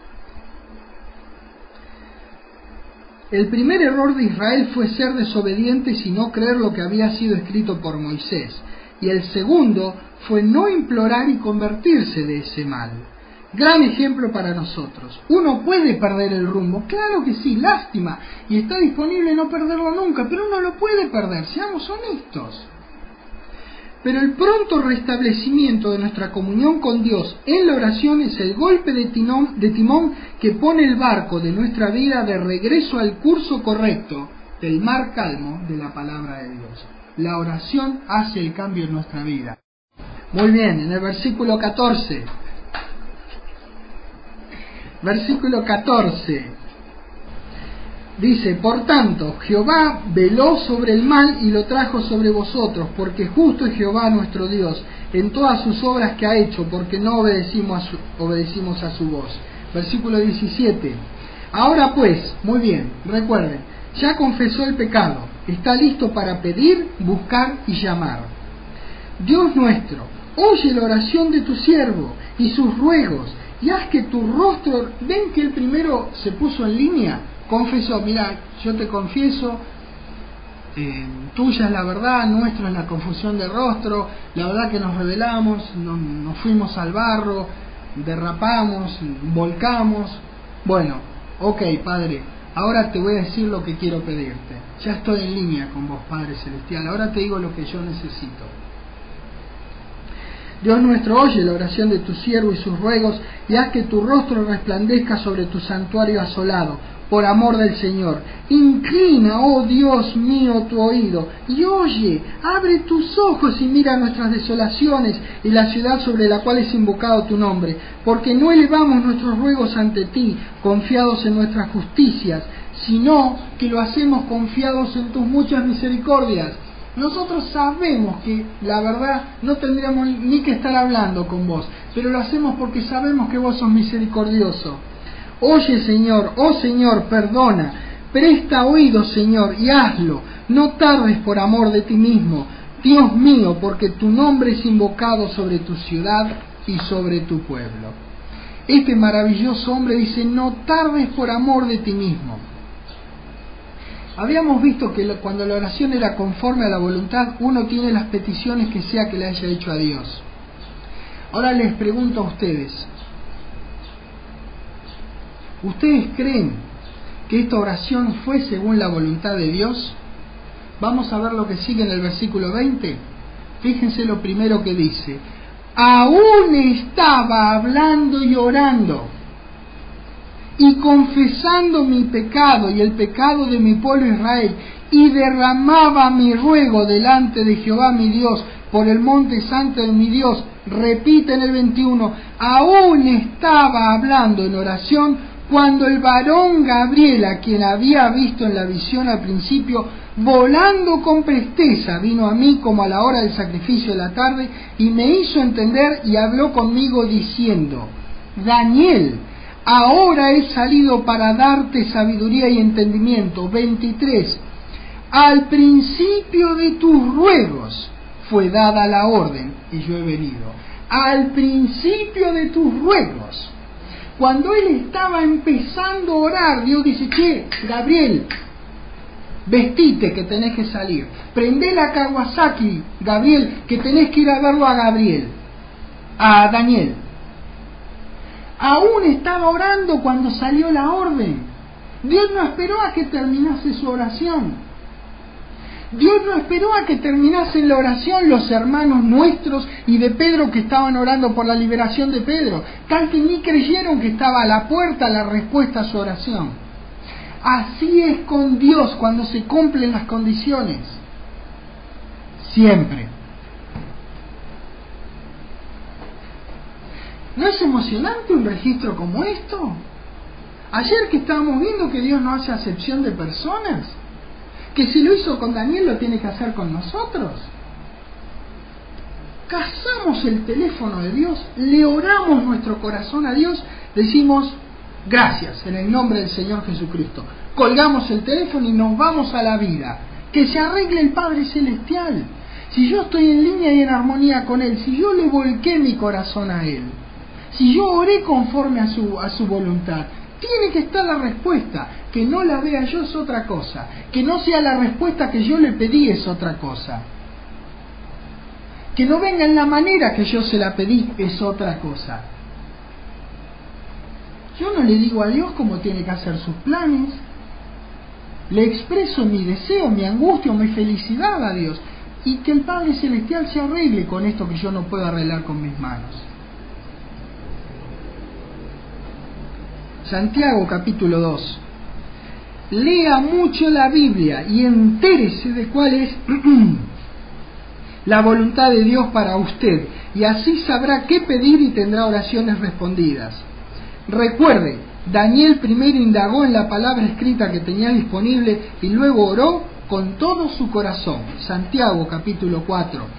El primer error de Israel fue ser desobedientes y no creer lo que había sido escrito por Moisés. Y el segundo fue no implorar y convertirse de ese mal. Gran ejemplo para nosotros. Uno puede perder el rumbo, claro que sí, lástima, y está disponible no perderlo nunca, pero uno lo puede perder, seamos honestos. Pero el pronto restablecimiento de nuestra comunión con Dios en la oración es el golpe de timón que pone el barco de nuestra vida de regreso al curso correcto del mar calmo de la palabra de Dios. La oración hace el cambio en nuestra vida. Muy bien, en el versículo 14. Versículo 14. Dice, por tanto, Jehová veló sobre el mal y lo trajo sobre vosotros, porque justo es Jehová nuestro Dios en todas sus obras que ha hecho, porque no obedecimos a su voz. Versículo 17. Ahora pues, muy bien, recuerden, ya confesó el pecado, está listo para pedir, buscar y llamar. Dios nuestro, oye la oración de tu siervo y sus ruegos, y haz que tu rostro, ven que el primero se puso en línea, confesó, mira, yo te confieso, tuya es la verdad, nuestra es la confusión de rostro, la verdad que nos rebelamos, nos fuimos al barro, derrapamos, volcamos. Bueno, ok, Padre, ahora te voy a decir lo que quiero pedirte. Ya estoy en línea con vos, Padre Celestial, ahora te digo lo que yo necesito. Dios nuestro, oye la oración de tu siervo y sus ruegos, y haz que tu rostro resplandezca sobre tu santuario asolado, por amor del Señor. Inclina, oh Dios mío, tu oído, y oye, abre tus ojos y mira nuestras desolaciones y la ciudad sobre la cual es invocado tu nombre, porque no elevamos nuestros ruegos ante ti, confiados en nuestras justicias, sino que lo hacemos confiados en tus muchas misericordias. Nosotros sabemos que, la verdad, no tendríamos ni que estar hablando con vos, pero lo hacemos porque sabemos que vos sos misericordioso. Oye, Señor, oh Señor, perdona, presta oído, Señor, y hazlo. No tardes por amor de ti mismo, Dios mío, porque tu nombre es invocado sobre tu ciudad y sobre tu pueblo. Este maravilloso hombre dice, no tardes por amor de ti mismo. Habíamos visto que cuando la oración era conforme a la voluntad, uno tiene las peticiones que sea que le haya hecho a Dios. Ahora les pregunto a ustedes, ¿ustedes creen que esta oración fue según la voluntad de Dios? Vamos a ver lo que sigue en el versículo 20. Fíjense lo primero que dice. Aún estaba hablando y orando y confesando mi pecado y el pecado de mi pueblo Israel, y derramaba mi ruego delante de Jehová mi Dios por el monte santo de mi Dios. Repite en el 21, aún estaba hablando en oración cuando el varón Gabriel, a quien había visto en la visión al principio, volando con presteza, vino a mí como a la hora del sacrificio de la tarde, y me hizo entender y habló conmigo diciendo, Daniel, ahora he salido para darte sabiduría y entendimiento. 23. Al principio de tus ruegos fue dada la orden y yo he venido. Al principio de tus ruegos. Cuando él estaba empezando a orar, Dios dice, che, Gabriel, vestite que tenés que salir. Prendé la Kawasaki, Gabriel, que tenés que ir a verlo a Daniel. Aún estaba orando cuando salió la orden. Dios no esperó a que terminase su oración. Dios no esperó a que terminase la oración los hermanos nuestros y de Pedro que estaban orando por la liberación de Pedro, tal que ni creyeron que estaba a la puerta la respuesta a su oración. Así es con Dios cuando se cumplen las condiciones. Siempre. ¿No es emocionante un registro como esto? Ayer que estábamos viendo que Dios no hace acepción de personas, que si lo hizo con Daniel lo tiene que hacer con nosotros. Cazamos el teléfono de Dios, le oramos nuestro corazón a Dios, decimos gracias en el nombre del Señor Jesucristo. Colgamos el teléfono y nos vamos a la vida. Que se arregle el Padre Celestial. Si yo estoy en línea y en armonía con Él, si yo le volqué mi corazón a Él, si yo oré conforme a su voluntad, tiene que estar la respuesta. Que no la vea yo es otra cosa. Que no sea la respuesta que yo le pedí es otra cosa. Que no venga en la manera que yo se la pedí es otra cosa. Yo no le digo a Dios cómo tiene que hacer sus planes. Le expreso mi deseo, mi angustia o mi felicidad a Dios. Y que el Padre Celestial se arregle con esto que yo no puedo arreglar con mis manos. Santiago capítulo 2. Lea mucho la Biblia y entérese de cuál es la voluntad de Dios para usted, y así sabrá qué pedir y tendrá oraciones respondidas. Recuerde, Daniel primero indagó en la palabra escrita que tenía disponible y luego oró con todo su corazón. Santiago capítulo 4.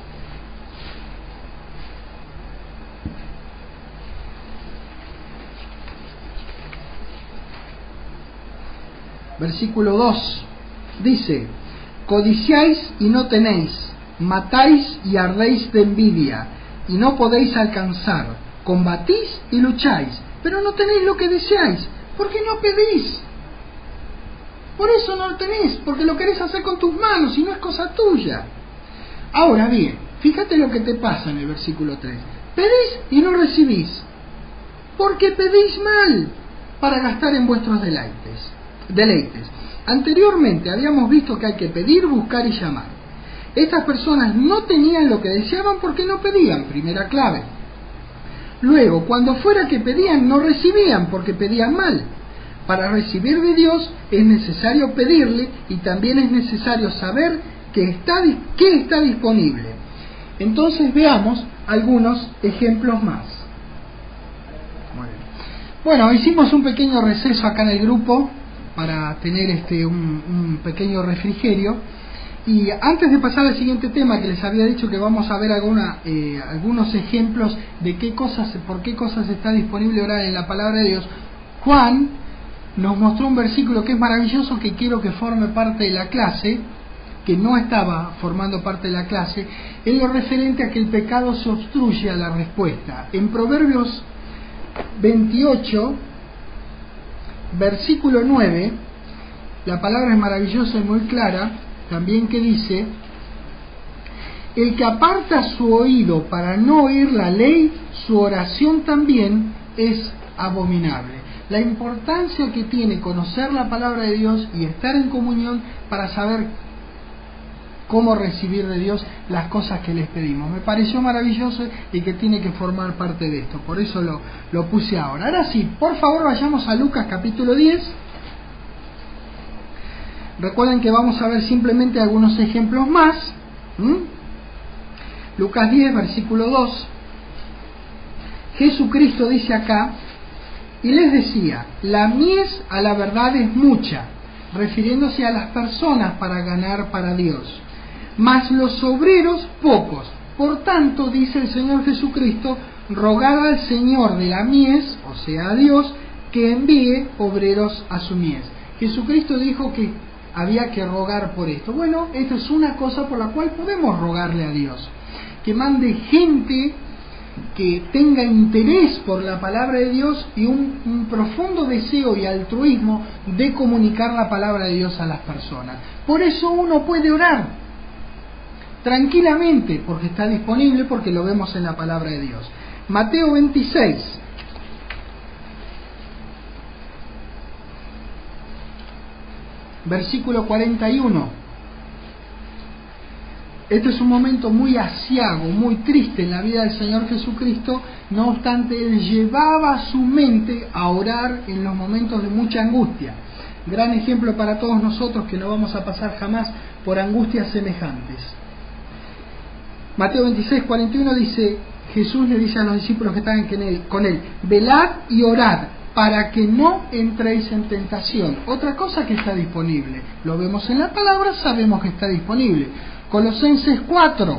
Versículo 2 dice, codiciáis y no tenéis, matáis y ardéis de envidia, y no podéis alcanzar, combatís y lucháis, pero no tenéis lo que deseáis, porque no pedís. Por eso no lo tenéis, porque lo querés hacer con tus manos y no es cosa tuya. Ahora bien, fíjate lo que te pasa en el versículo 3. Pedís y no recibís, porque pedís mal, para gastar en vuestros deleites. Anteriormente habíamos visto que hay que pedir, buscar y llamar. Estas personas no tenían lo que deseaban porque no pedían, primera clave. Luego, cuando fuera que pedían, no recibían porque pedían mal. Para recibir de Dios es necesario pedirle y también es necesario saber qué está disponible. Entonces veamos algunos ejemplos más. Bueno, hicimos un pequeño receso acá en el grupo para tener un pequeño refrigerio, y antes de pasar al siguiente tema, que les había dicho que vamos a ver algunos ejemplos de por qué cosas está disponible orar en la palabra de Dios, Juan nos mostró un versículo que es maravilloso, que quiero que forme parte de la clase, que no estaba formando parte de la clase, en lo referente a que el pecado se obstruye a la respuesta. En Proverbios 28, versículo 9, la palabra es maravillosa y muy clara, también, que dice, el que aparta su oído para no oír la ley, su oración también es abominable. La importancia que tiene conocer la palabra de Dios y estar en comunión para saber cómo recibir de Dios las cosas que les pedimos. Me pareció maravilloso y que tiene que formar parte de esto. Por eso lo puse ahora. Ahora sí, por favor vayamos a Lucas capítulo 10. Recuerden que vamos a ver simplemente algunos ejemplos más. Lucas 10, versículo 2. Jesucristo dice acá, y les decía, la mies a la verdad es mucha, refiriéndose a las personas para ganar para Dios, mas los obreros pocos. Por tanto, dice el Señor Jesucristo, rogad al Señor de la mies, o sea, a Dios, que envíe obreros a su mies. Jesucristo dijo que había que rogar por esto. Bueno, esta es una cosa por la cual podemos rogarle a Dios, que mande gente que tenga interés por la palabra de Dios y un profundo deseo y altruismo de comunicar la palabra de Dios a las personas. Por eso uno puede orar tranquilamente, porque está disponible, porque lo vemos en la palabra de Dios. Mateo 26. Versículo 41. Este es un momento muy aciago, muy triste en la vida del Señor Jesucristo. No obstante, Él llevaba su mente a orar en los momentos de mucha angustia. Gran ejemplo para todos nosotros, que no vamos a pasar jamás por angustias semejantes. Mateo 26, 41 dice, Jesús le dice a los discípulos que estaban con él, velad y orad, para que no entréis en tentación. Otra cosa que está disponible, lo vemos en la palabra, sabemos que está disponible. Colosenses 4.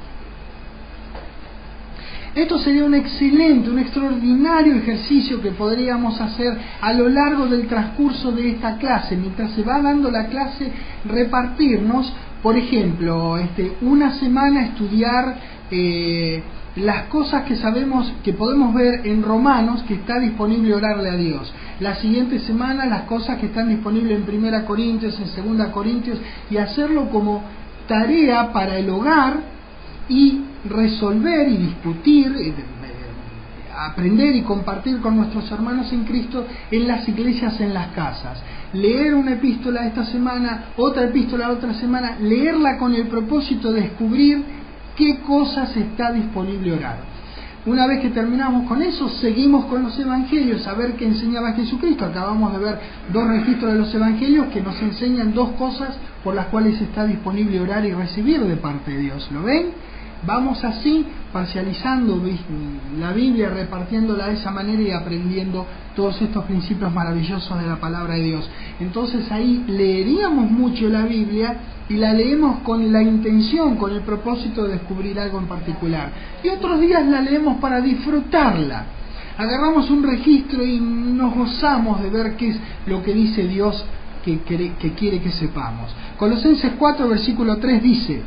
Esto sería un excelente, un extraordinario ejercicio que podríamos hacer a lo largo del transcurso de esta clase. Mientras se va dando la clase, repartirnos, por ejemplo, una semana estudiar las cosas que sabemos, que podemos ver en Romanos, que está disponible orarle a Dios. La siguiente semana las cosas que están disponibles en 1 Corintios, en 2 Corintios, y hacerlo como tarea para el hogar y resolver y discutir, aprender y compartir con nuestros hermanos en Cristo en las iglesias, en las casas. Leer una epístola esta semana, otra epístola otra semana, leerla con el propósito de descubrir qué cosas está disponible orar. Una vez que terminamos con eso, seguimos con los evangelios, a ver qué enseñaba Jesucristo. Acabamos de ver 2 registros de los evangelios que nos enseñan 2 cosas por las cuales está disponible orar y recibir de parte de Dios. ¿Lo ven? Vamos así, parcializando la Biblia, repartiéndola de esa manera y aprendiendo todos estos principios maravillosos de la palabra de Dios. Entonces ahí leeríamos mucho la Biblia y la leemos con la intención, con el propósito de descubrir algo en particular. Y otros días la leemos para disfrutarla. Agarramos un registro y nos gozamos de ver qué es lo que dice Dios que quiere que sepamos. Colosenses 4, versículo 3 dice,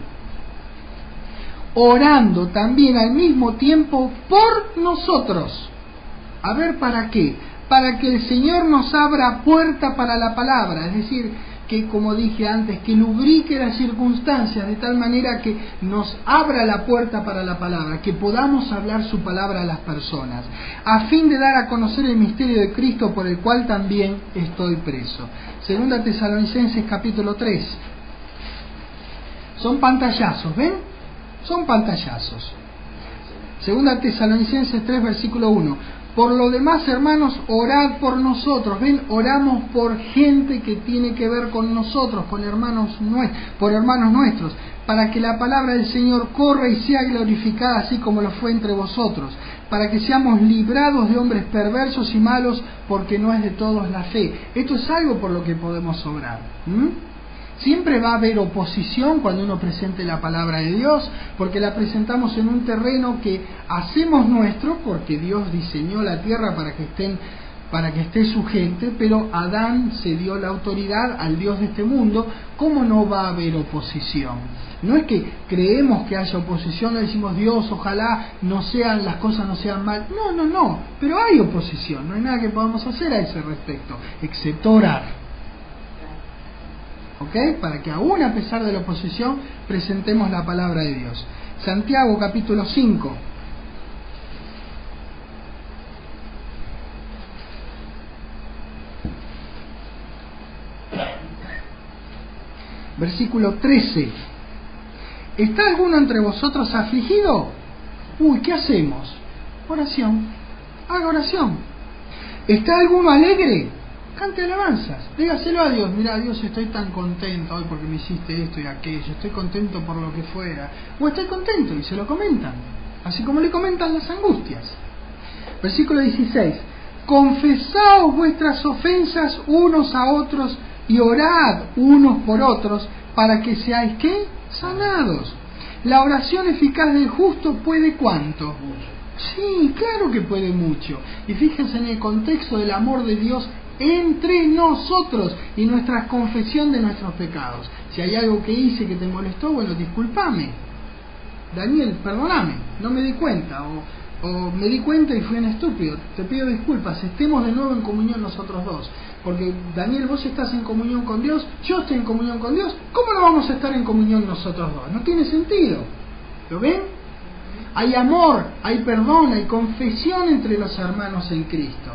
orando también al mismo tiempo por nosotros. A ver, ¿para qué? Para que el Señor nos abra puerta para la palabra, es decir, que, como dije antes, que lubrique las circunstancias de tal manera que nos abra la puerta para la palabra, que podamos hablar su palabra a las personas, a fin de dar a conocer el misterio de Cristo, por el cual también estoy preso. Segunda Tesalonicenses capítulo 3. Son pantallazos, ¿ven? Son pantallazos. Segunda Tesalonicenses 3, versículo 1. Por lo demás, hermanos, orad por nosotros. Ven, oramos por gente que tiene que ver con nosotros, por hermanos nuestros, para que la palabra del Señor corra y sea glorificada, así como lo fue entre vosotros, para que seamos librados de hombres perversos y malos, porque no es de todos la fe. Esto es algo por lo que podemos obrar. Siempre va a haber oposición cuando uno presente la palabra de Dios, porque la presentamos en un terreno que hacemos nuestro, porque Dios diseñó la tierra para que esté su gente, pero Adán se dio la autoridad al Dios de este mundo. ¿Cómo no va a haber oposición? No es que creemos que haya oposición, le decimos Dios, ojalá las cosas no sean mal. No, pero hay oposición, no hay nada que podamos hacer a ese respecto, excepto orar. ¿Ok? Para que aún a pesar de la oposición presentemos la palabra de Dios. Santiago capítulo 5. Versículo 13. ¿Está alguno entre vosotros afligido? ¿Qué hacemos? Oración. Haga oración. ¿Está alguno alegre? Cante alabanzas, dígaselo a Dios. Mira, Dios, estoy tan contento hoy porque me hiciste esto y aquello, estoy contento por lo que fuera, o estoy contento, y se lo comentan, así como le comentan las angustias. Versículo 16: confesaos vuestras ofensas unos a otros y orad unos por otros para que seáis, ¿qué? Sanados. La oración eficaz del justo puede ¿cuánto? Sí, claro que puede mucho. Y fíjense en el contexto del amor de Dios entre nosotros y nuestra confesión de nuestros pecados. Si hay algo que hice que te molestó, bueno, discúlpame. Daniel, perdóname, no me di cuenta, o me di cuenta y fui un estúpido, te pido disculpas, estemos de nuevo en comunión nosotros dos. Porque Daniel, vos estás en comunión con Dios, yo estoy en comunión con Dios, ¿cómo no vamos a estar en comunión nosotros dos? No tiene sentido. ¿Lo ven? Hay amor, hay perdón, hay confesión entre los hermanos en Cristo.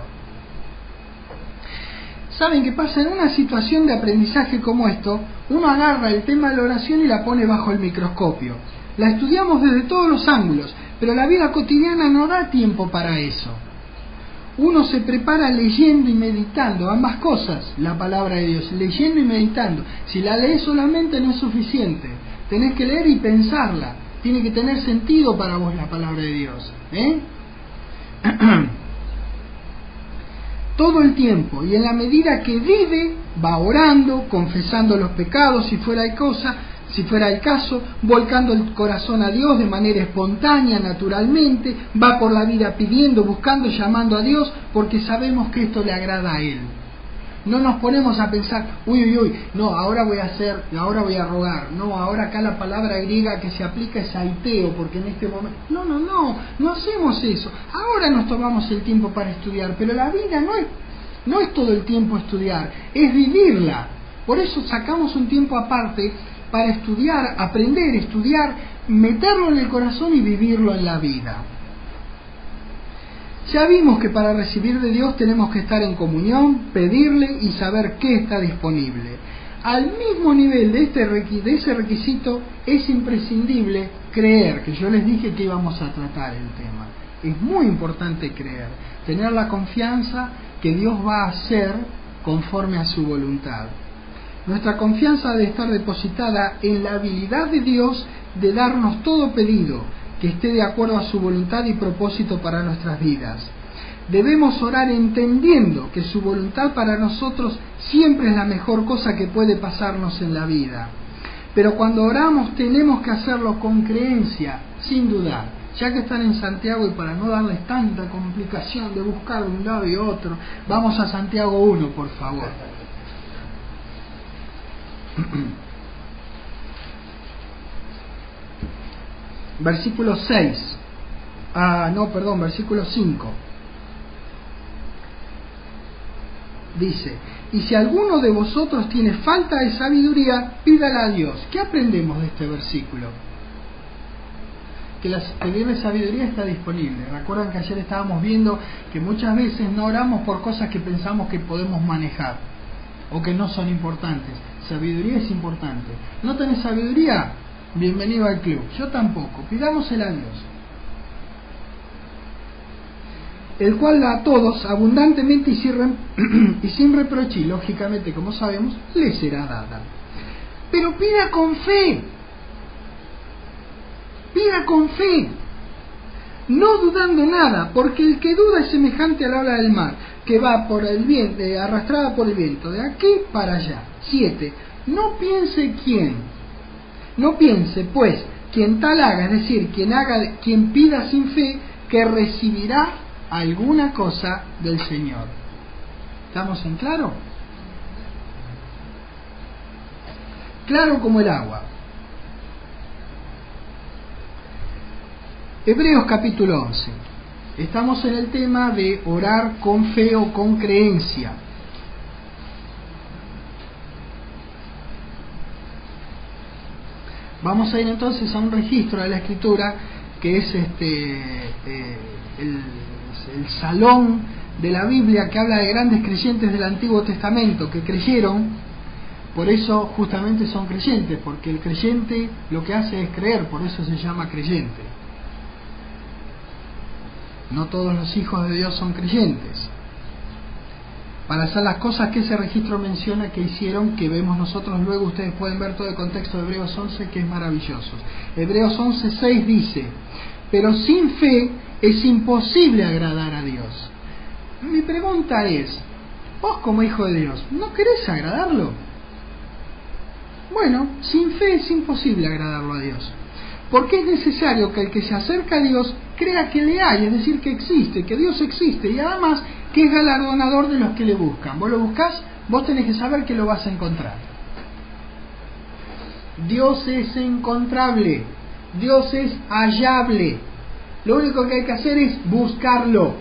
¿Saben qué pasa? En una situación de aprendizaje como esto, uno agarra el tema de la oración y la pone bajo el microscopio. La estudiamos desde todos los ángulos, pero la vida cotidiana no da tiempo para eso. Uno se prepara leyendo y meditando, ambas cosas, la palabra de Dios, leyendo y meditando. Si la lees solamente no es suficiente, tenés que leer y pensarla, tiene que tener sentido para vos la palabra de Dios. Todo el tiempo, y en la medida que vive, va orando, confesando los pecados si fuera el caso, volcando el corazón a Dios de manera espontánea, naturalmente, va por la vida pidiendo, buscando, llamando a Dios, porque sabemos que esto le agrada a Él. No nos ponemos a pensar, no, ahora voy a rogar, no, ahora acá la palabra griega que se aplica es aiteo, porque en este momento, no hacemos eso. Ahora nos tomamos el tiempo para estudiar, pero la vida no es todo el tiempo estudiar, es vivirla. Por eso sacamos un tiempo aparte para estudiar, meterlo en el corazón y vivirlo en la vida. Ya vimos que para recibir de Dios tenemos que estar en comunión, pedirle y saber qué está disponible. Al mismo nivel de ese requisito es imprescindible creer, que yo les dije que íbamos a tratar el tema. Es muy importante creer, tener la confianza que Dios va a hacer conforme a su voluntad. Nuestra confianza debe estar depositada en la habilidad de Dios de darnos todo pedido que esté de acuerdo a su voluntad y propósito para nuestras vidas. Debemos orar entendiendo que su voluntad para nosotros siempre es la mejor cosa que puede pasarnos en la vida. Pero cuando oramos tenemos que hacerlo con creencia, sin dudar. Ya que están en Santiago, y para no darles tanta complicación de buscar de un lado y otro, vamos a Santiago 1, por favor. Versículo 6. Versículo 5. Dice: y si alguno de vosotros tiene falta de sabiduría, pídala a Dios. ¿Qué aprendemos de este versículo? Que la sabiduría está disponible. Recuerdan que ayer estábamos viendo que muchas veces no oramos por cosas que pensamos que podemos manejar o que no son importantes. Sabiduría es importante. ¿No tenés sabiduría? Bienvenido al club. Yo tampoco. Pidámosela a Dios, el cual da a todos abundantemente y sin reproche, y lógicamente, como sabemos, le será dada. Pero pida con fe, no dudando nada, porque el que duda es semejante a la ola del mar, que va por el viento, arrastrada por el viento, de aquí para allá. 7. No piense, pues, quien tal haga, es decir, quien pida sin fe, que recibirá alguna cosa del Señor. ¿Estamos en claro? Claro como el agua. Hebreos capítulo 11. Estamos en el tema de orar con fe o con creencia. Vamos a ir entonces a un registro de la Escritura que es el salón de la Biblia, que habla de grandes creyentes del Antiguo Testamento que creyeron. Por eso justamente son creyentes, porque el creyente lo que hace es creer, por eso se llama creyente. No todos los hijos de Dios son creyentes. para hacer las cosas que ese registro menciona que hicieron, que vemos nosotros luego. Ustedes pueden ver todo el contexto de Hebreos 11, que es maravilloso. Hebreos 11:6 dice: pero sin fe es imposible agradar a Dios. Mi pregunta es, vos como hijo de Dios, ¿no querés agradarlo? Bueno, sin fe es imposible agradarlo a Dios, porque es necesario que el que se acerca a Dios crea que le hay, es decir, que existe, que Dios existe, y además que es galardonador de los que le buscan. Vos lo buscás, vos tenés que saber que lo vas a encontrar. Dios es encontrable, Dios es hallable. Lo único que hay que hacer es buscarlo.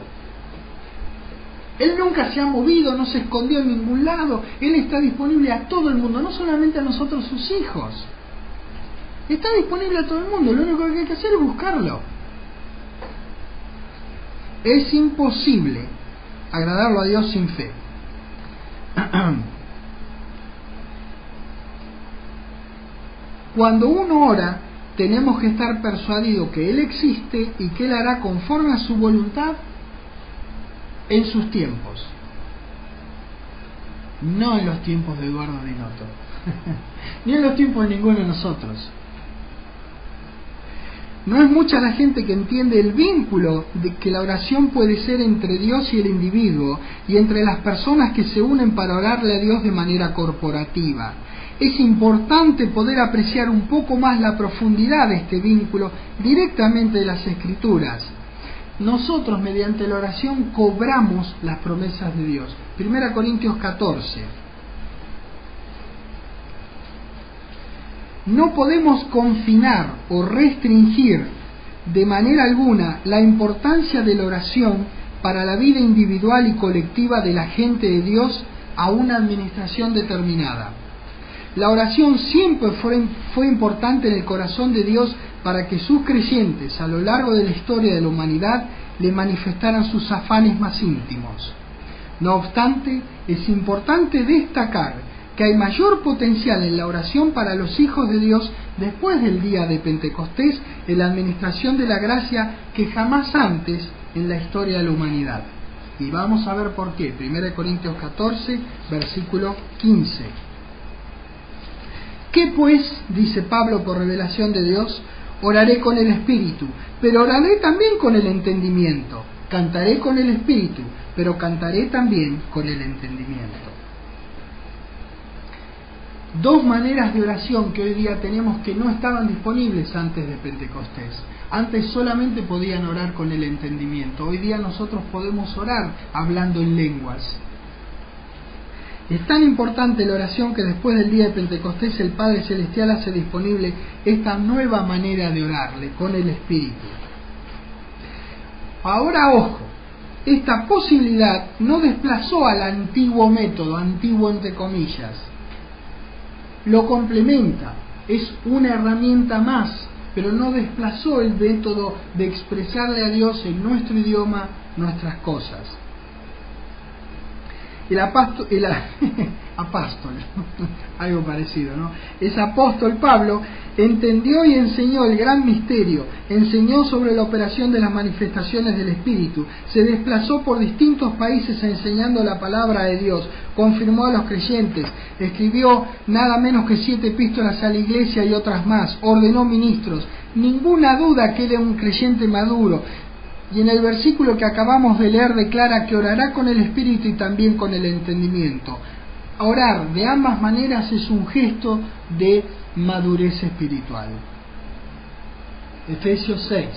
Él nunca se ha movido, no se escondió en ningún lado. Él está disponible a todo el mundo, no solamente a nosotros sus hijos. Está disponible a todo el mundo, lo único que hay que hacer es buscarlo. Es imposible agradarlo a Dios sin fe. Cuando uno ora, tenemos que estar persuadidos que Él existe y que Él hará conforme a su voluntad en sus tiempos. No en los tiempos de Eduardo Dinotto, ni en los tiempos de ninguno de nosotros. No es mucha la gente que entiende el vínculo de que la oración puede ser entre Dios y el individuo, y entre las personas que se unen para orarle a Dios de manera corporativa. Es importante poder apreciar un poco más la profundidad de este vínculo directamente de las Escrituras. Nosotros, mediante la oración, cobramos las promesas de Dios. 1 Corintios 14. No podemos confinar o restringir de manera alguna la importancia de la oración para la vida individual y colectiva de la gente de Dios a una administración determinada. La oración siempre fue importante en el corazón de Dios para que sus creyentes a lo largo de la historia de la humanidad le manifestaran sus afanes más íntimos. No obstante, es importante destacar que hay mayor potencial en la oración para los hijos de Dios después del día de Pentecostés en la administración de la gracia que jamás antes en la historia de la humanidad. Y vamos a ver por qué. 1 Corintios 14, versículo 15. ¿Qué pues, dice Pablo por revelación de Dios? Oraré con el Espíritu, pero oraré también con el entendimiento. Cantaré con el Espíritu, pero cantaré también con el entendimiento. Dos maneras de oración que hoy día tenemos que no estaban disponibles antes de Pentecostés. Antes solamente podían orar con el entendimiento. Hoy día nosotros podemos orar hablando en lenguas. Es tan importante la oración que después del día de Pentecostés el Padre Celestial hace disponible esta nueva manera de orarle, con el Espíritu. Ahora, ojo, esta posibilidad no desplazó al antiguo método, antiguo entre comillas. Lo complementa, es una herramienta más, pero no desplazó el método de expresarle a Dios en nuestro idioma nuestras cosas. El apóstol, algo parecido, ¿no? Es apóstol Pablo, entendió y enseñó el gran misterio, enseñó sobre la operación de las manifestaciones del Espíritu, se desplazó por distintos países enseñando la palabra de Dios, confirmó a los creyentes, escribió nada menos que 7 epístolas a la iglesia y otras más, ordenó ministros. Ninguna duda que era un creyente maduro. Y en el versículo que acabamos de leer declara que orará con el Espíritu y también con el entendimiento. Orar de ambas maneras es un gesto de madurez espiritual. Efesios 6.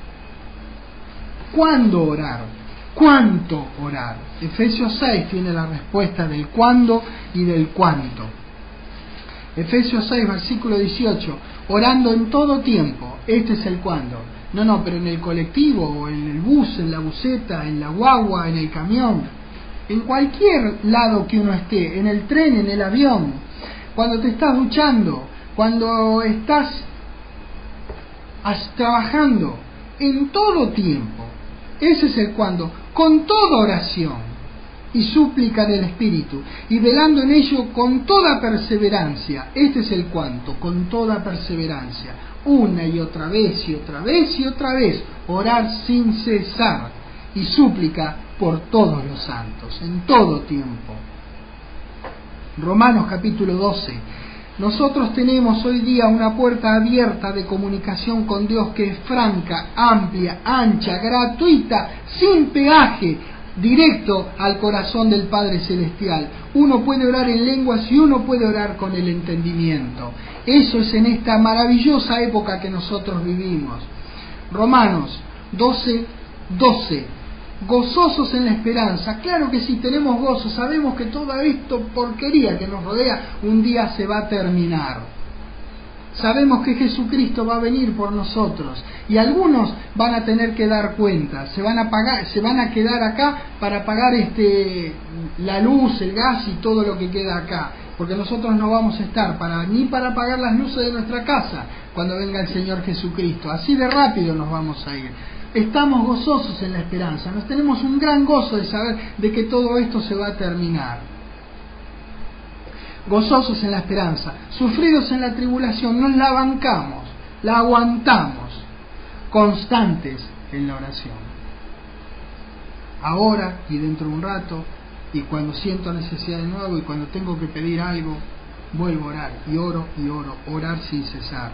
¿Cuándo orar? ¿Cuánto orar? Efesios 6 tiene la respuesta del cuándo y del cuánto. Efesios 6, versículo 18. Orando en todo tiempo. Este es el cuándo. No, pero en el colectivo, o en el bus, en la buseta, en la guagua, en el camión, en cualquier lado que uno esté, en el tren, en el avión, cuando te estás duchando, cuando estás trabajando, en todo tiempo. Ese es el cuándo, con toda oración y súplica del Espíritu, y velando en ello con toda perseverancia. Este es el cuánto, con toda perseverancia. Una y otra vez y otra vez y otra vez, orar sin cesar. y súplica por todos los santos, en todo tiempo. Romanos capítulo 12. Nosotros tenemos hoy día una puerta abierta de comunicación con Dios que es franca, amplia, ancha, gratuita, sin peaje, directo al corazón del Padre Celestial. Uno puede orar en lenguas y uno puede orar con el entendimiento. Eso es en esta maravillosa época que nosotros vivimos. Romanos 12:12. Gozosos en la esperanza. Claro que sí, tenemos gozo, sabemos que toda esta porquería que nos rodea un día se va a terminar. Sabemos que Jesucristo va a venir por nosotros y algunos van a tener que dar cuenta, se van a quedar acá para pagar la luz, el gas y todo lo que queda acá, porque nosotros no vamos a estar ni para pagar las luces de nuestra casa cuando venga el Señor Jesucristo. Así de rápido nos vamos a ir. Estamos gozosos en la esperanza, nos tenemos un gran gozo de saber de que todo esto se va a terminar. Gozosos en la esperanza, sufridos en la tribulación, nos la bancamos, la aguantamos, constantes en la oración. Ahora y dentro de un rato, y cuando siento necesidad de nuevo y cuando tengo que pedir algo, vuelvo a orar y oro, orar sin cesar.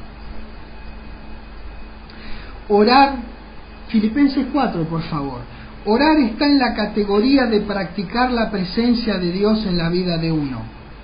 Orar. Filipenses 4, por favor. Orar está en la categoría de practicar la presencia de Dios en la vida de uno.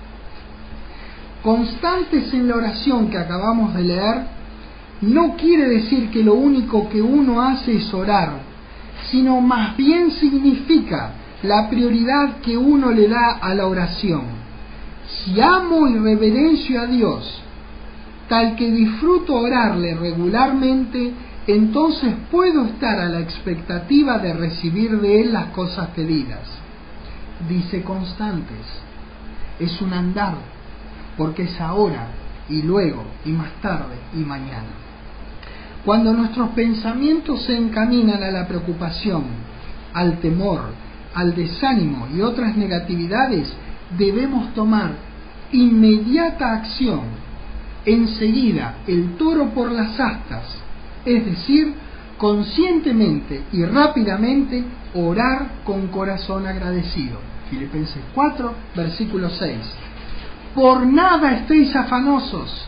Constantes en la oración que acabamos de leer no quiere decir que lo único que uno hace es orar, sino más bien significa la prioridad que uno le da a la oración. Si amo y reverencio a Dios, tal que disfruto orarle regularmente, entonces puedo estar a la expectativa de recibir de Él las cosas pedidas. Dice constantes, es un andar, porque es ahora y luego y más tarde y mañana. Cuando nuestros pensamientos se encaminan a la preocupación, al temor, al desánimo y otras negatividades, debemos tomar inmediata acción, enseguida el toro por las astas, es decir, conscientemente y rápidamente orar con corazón agradecido. Filipenses 4, versículo 6. Por nada estéis afanosos,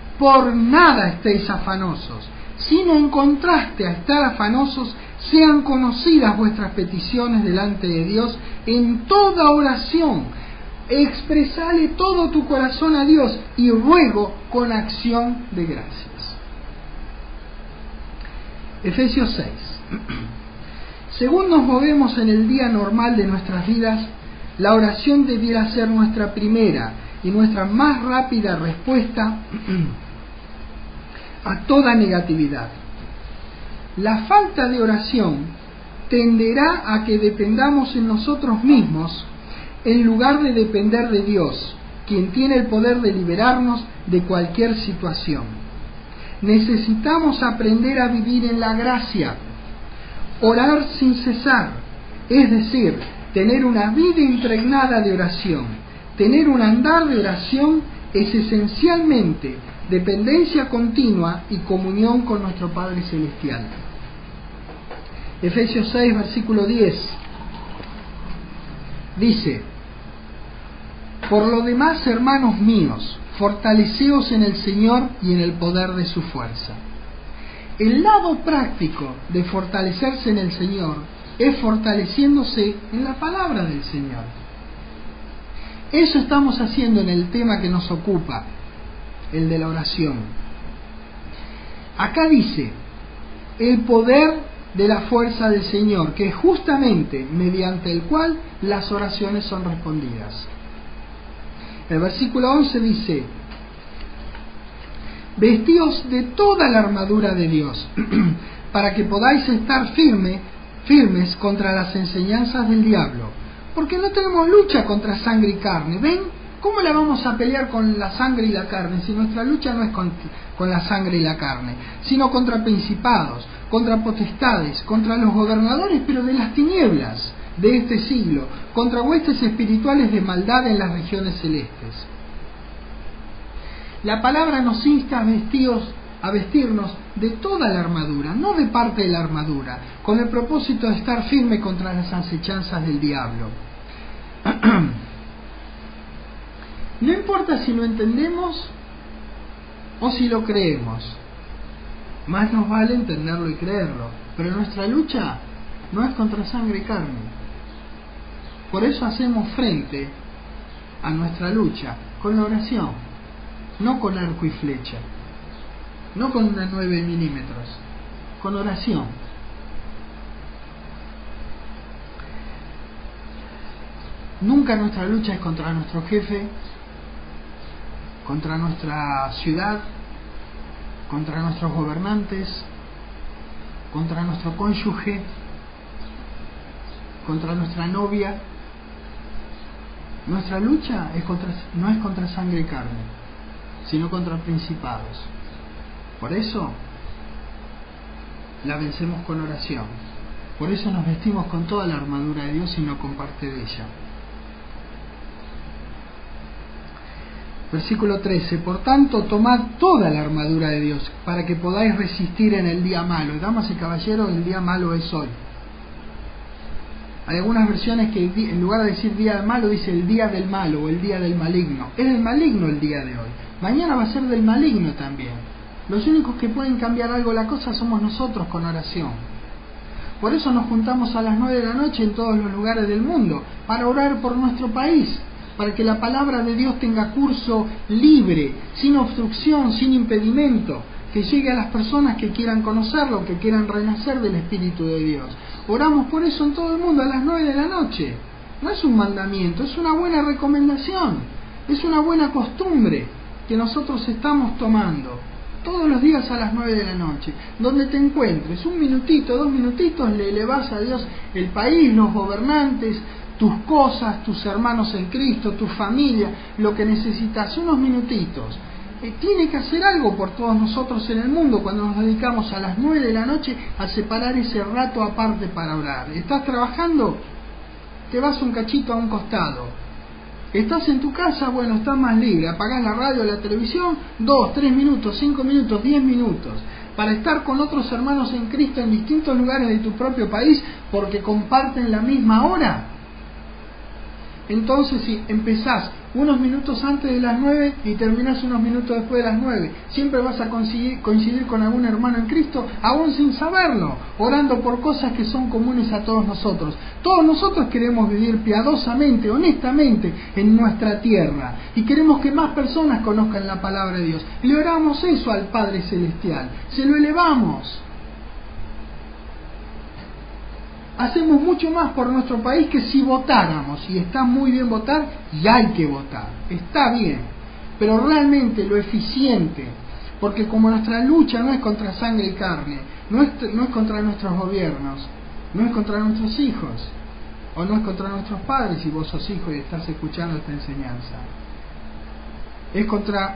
sino en contraste a estar afanosos, sean conocidas vuestras peticiones delante de Dios en toda oración. Expresale todo tu corazón a Dios y ruego con acción de gracias. Efesios 6. Según nos movemos en el día normal de nuestras vidas, la oración debiera ser nuestra primera y nuestra más rápida respuesta a toda negatividad. La falta de oración tenderá a que dependamos en nosotros mismos en lugar de depender de Dios, quien tiene el poder de liberarnos de cualquier situación. Necesitamos aprender a vivir en la gracia, orar sin cesar, es decir, tener una vida impregnada de oración. Tener un andar de oración es esencialmente dependencia continua y comunión con nuestro Padre Celestial. Efesios 6, versículo 10, dice: por lo demás, hermanos míos, fortaleceos en el Señor y en el poder de su fuerza. El lado práctico de fortalecerse en el Señor es fortaleciéndose en la palabra del Señor. Eso estamos haciendo en el tema que nos ocupa, el de la oración. Acá dice, el poder de la fuerza del Señor, que es justamente mediante el cual las oraciones son respondidas. El versículo 11 dice: vestíos de toda la armadura de Dios, para que podáis estar firmes contra las enseñanzas del diablo. Porque no tenemos lucha contra sangre y carne. ¿Ven? ¿Cómo la vamos a pelear con la sangre y la carne si nuestra lucha no es con la sangre y la carne, sino contra principados, contra potestades, contra los gobernadores, pero de las tinieblas de este siglo, contra huestes espirituales de maldad en las regiones celestes? La palabra nos insta a vestíos a vestirnos de toda la armadura, no de parte de la armadura, con el propósito de estar firme contra las acechanzas del diablo. No importa si lo entendemos o si lo creemos, más nos vale entenderlo y creerlo, pero nuestra lucha no es contra sangre y carne. Por eso hacemos frente a nuestra lucha con la oración, no con arco y flecha, no con una 9 milímetros, con oración. Nunca nuestra lucha es contra nuestro jefe, contra nuestra ciudad, contra nuestros gobernantes, contra nuestro cónyuge, contra nuestra novia. Nuestra lucha no es contra sangre y carne, sino contra principados. Por eso la vencemos con oración. Por eso nos vestimos con toda la armadura de Dios y no con parte de ella. Versículo 13. Por tanto, tomad toda la armadura de Dios para que podáis resistir en el día malo. Damas y caballeros, el día malo es hoy. Hay algunas versiones que en lugar de decir día malo, dice el día del malo o el día del maligno. Es del maligno el día de hoy. Mañana va a ser del maligno también. Los únicos que pueden cambiar algo la cosa somos nosotros con oración. Por eso nos juntamos a las 9 de la noche en todos los lugares del mundo, para orar por nuestro país, para que la palabra de Dios tenga curso libre, sin obstrucción, sin impedimento, que llegue a las personas que quieran conocerlo, que quieran renacer del Espíritu de Dios. Oramos por eso en todo el mundo a las 9 de la noche. No es un mandamiento, es una buena recomendación, es una buena costumbre que nosotros estamos tomando todos los días a las 9 de la noche. Donde te encuentres, 1 minutito, 2 minutitos, le elevás a Dios el país, los gobernantes, tus cosas, tus hermanos en Cristo, tu familia, lo que necesitas, unos minutitos. Tiene que hacer algo por todos nosotros en el mundo cuando nos dedicamos a las 9 de la noche a separar ese rato aparte para orar. ¿Estás trabajando? Te vas un cachito a un costado. ¿Estás en tu casa? Bueno, estás más libre. Apagás la radio, la televisión, 2, 3 minutos, 5 minutos, 10 minutos. Para estar con otros hermanos en Cristo en distintos lugares de tu propio país porque comparten la misma hora. Entonces, si empezás unos minutos antes de las 9 y terminás unos minutos después de las 9, siempre vas a coincidir con algún hermano en Cristo, aún sin saberlo, orando por cosas que son comunes a todos nosotros. Todos nosotros queremos vivir piadosamente, honestamente en nuestra tierra y queremos que más personas conozcan la palabra de Dios. Le oramos eso al Padre Celestial, se lo elevamos. Hacemos mucho más por nuestro país que si votáramos, y está muy bien votar, y hay que votar, está bien, pero realmente lo eficiente, porque como nuestra lucha no es contra sangre y carne, no es contra nuestros gobiernos, no es contra nuestros hijos, o no es contra nuestros padres si vos sos hijo y estás escuchando esta enseñanza, es contra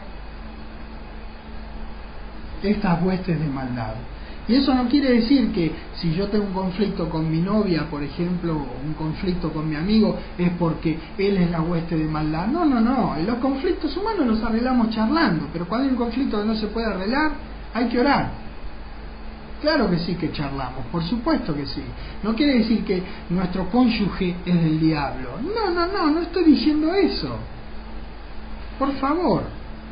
estas huestes de maldad. Y eso no quiere decir que si yo tengo un conflicto con mi novia, por ejemplo, o un conflicto con mi amigo, es porque él es la hueste de maldad. No. Los conflictos humanos los arreglamos charlando, pero cuando hay un conflicto que no se puede arreglar, hay que orar. Claro que sí que charlamos, por supuesto que sí. No quiere decir que nuestro cónyuge es del diablo. No estoy diciendo eso. Por favor.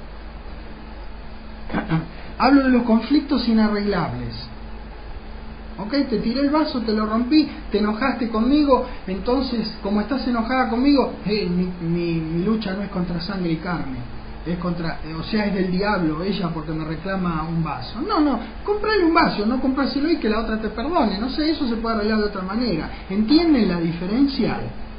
Hablo de los conflictos inarreglables. Ok, te tiré el vaso, te lo rompí, te enojaste conmigo, entonces, como estás enojada conmigo, mi lucha no es contra sangre y carne, es contra, es del diablo ella porque me reclama un vaso. No, comprale un vaso, no comprárselo y que la otra te perdone. No sé, eso se puede arreglar de otra manera. ¿Entienden la diferencia?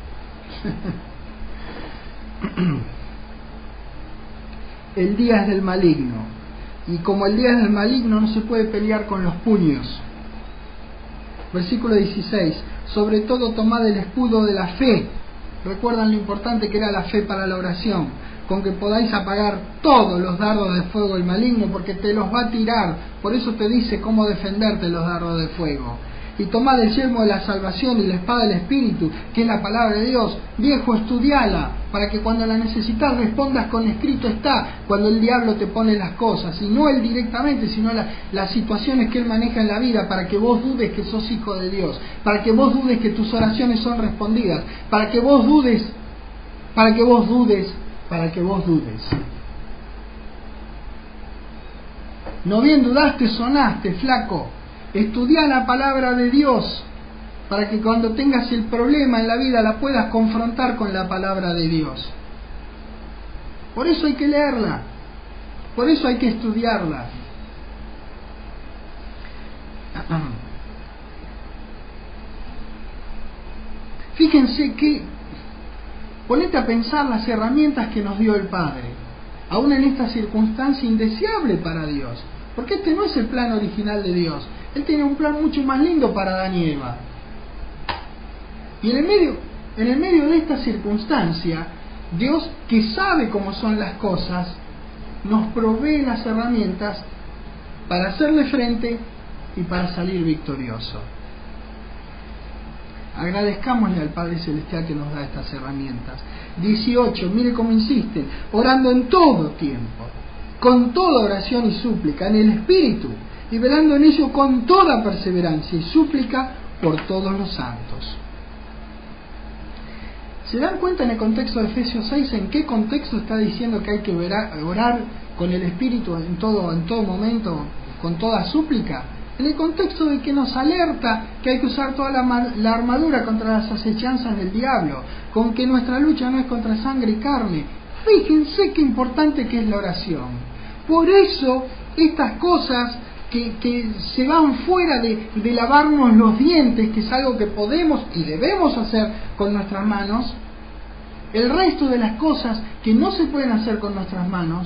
El día es del maligno. Y como el día es del maligno, no se puede pelear con los puños. Versículo 16. Sobre todo tomad el escudo de la fe. Recuerdan lo importante que era la fe para la oración. Con que podáis apagar todos los dardos de fuego del maligno, porque te los va a tirar. Por eso te dice cómo defenderte los dardos de fuego. y tomad el yelmo de la salvación y la espada del Espíritu, que es la palabra de Dios. Viejo, estudiala, para que cuando la necesitas respondas con escrito está, cuando el diablo te pone las cosas, y no él directamente, sino las situaciones que él maneja en la vida, para que vos dudes que sos hijo de Dios, para que vos dudes que tus oraciones son respondidas, para que vos dudes. No bien dudaste, sonaste, flaco. Estudia la palabra de Dios, para que cuando tengas el problema en la vida la puedas confrontar con la palabra de Dios. Por eso hay que leerla, por eso hay que estudiarla. Fíjense que, ponete a pensar las herramientas que nos dio el Padre, aún en esta circunstancia indeseable para Dios, porque este no es el plan original de Dios. Él tiene un plan mucho más lindo para Adán y Eva. Y en el medio de esta circunstancia, Dios, que sabe cómo son las cosas, nos provee las herramientas para hacerle frente y para salir victorioso. Agradezcámosle al Padre Celestial que nos da estas herramientas. 18, mire cómo insisten: orando en todo tiempo, con toda oración y súplica, en el Espíritu, y velando en ello con toda perseverancia y súplica por todos los santos. ¿Se dan cuenta en el contexto de Efesios 6 en qué contexto está diciendo que hay que orar con el Espíritu en todo momento, con toda súplica? En el contexto de que nos alerta que hay que usar toda la armadura contra las acechanzas del diablo, con que nuestra lucha no es contra sangre y carne. Fíjense qué importante que es la oración. Por eso estas cosas que se van fuera de lavarnos los dientes, que es algo que podemos y debemos hacer con nuestras manos, el resto de las cosas que no se pueden hacer con nuestras manos,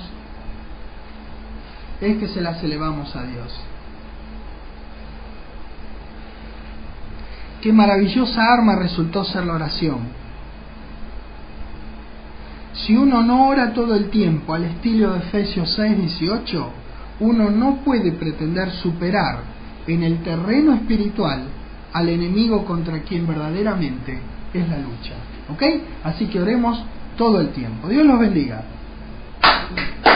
es que se las elevamos a Dios. Qué maravillosa arma resultó ser la oración. Si uno no ora todo el tiempo al estilo de Efesios 6:18, uno no puede pretender superar en el terreno espiritual al enemigo contra quien verdaderamente es la lucha. ¿Ok? Así que oremos todo el tiempo. Dios los bendiga.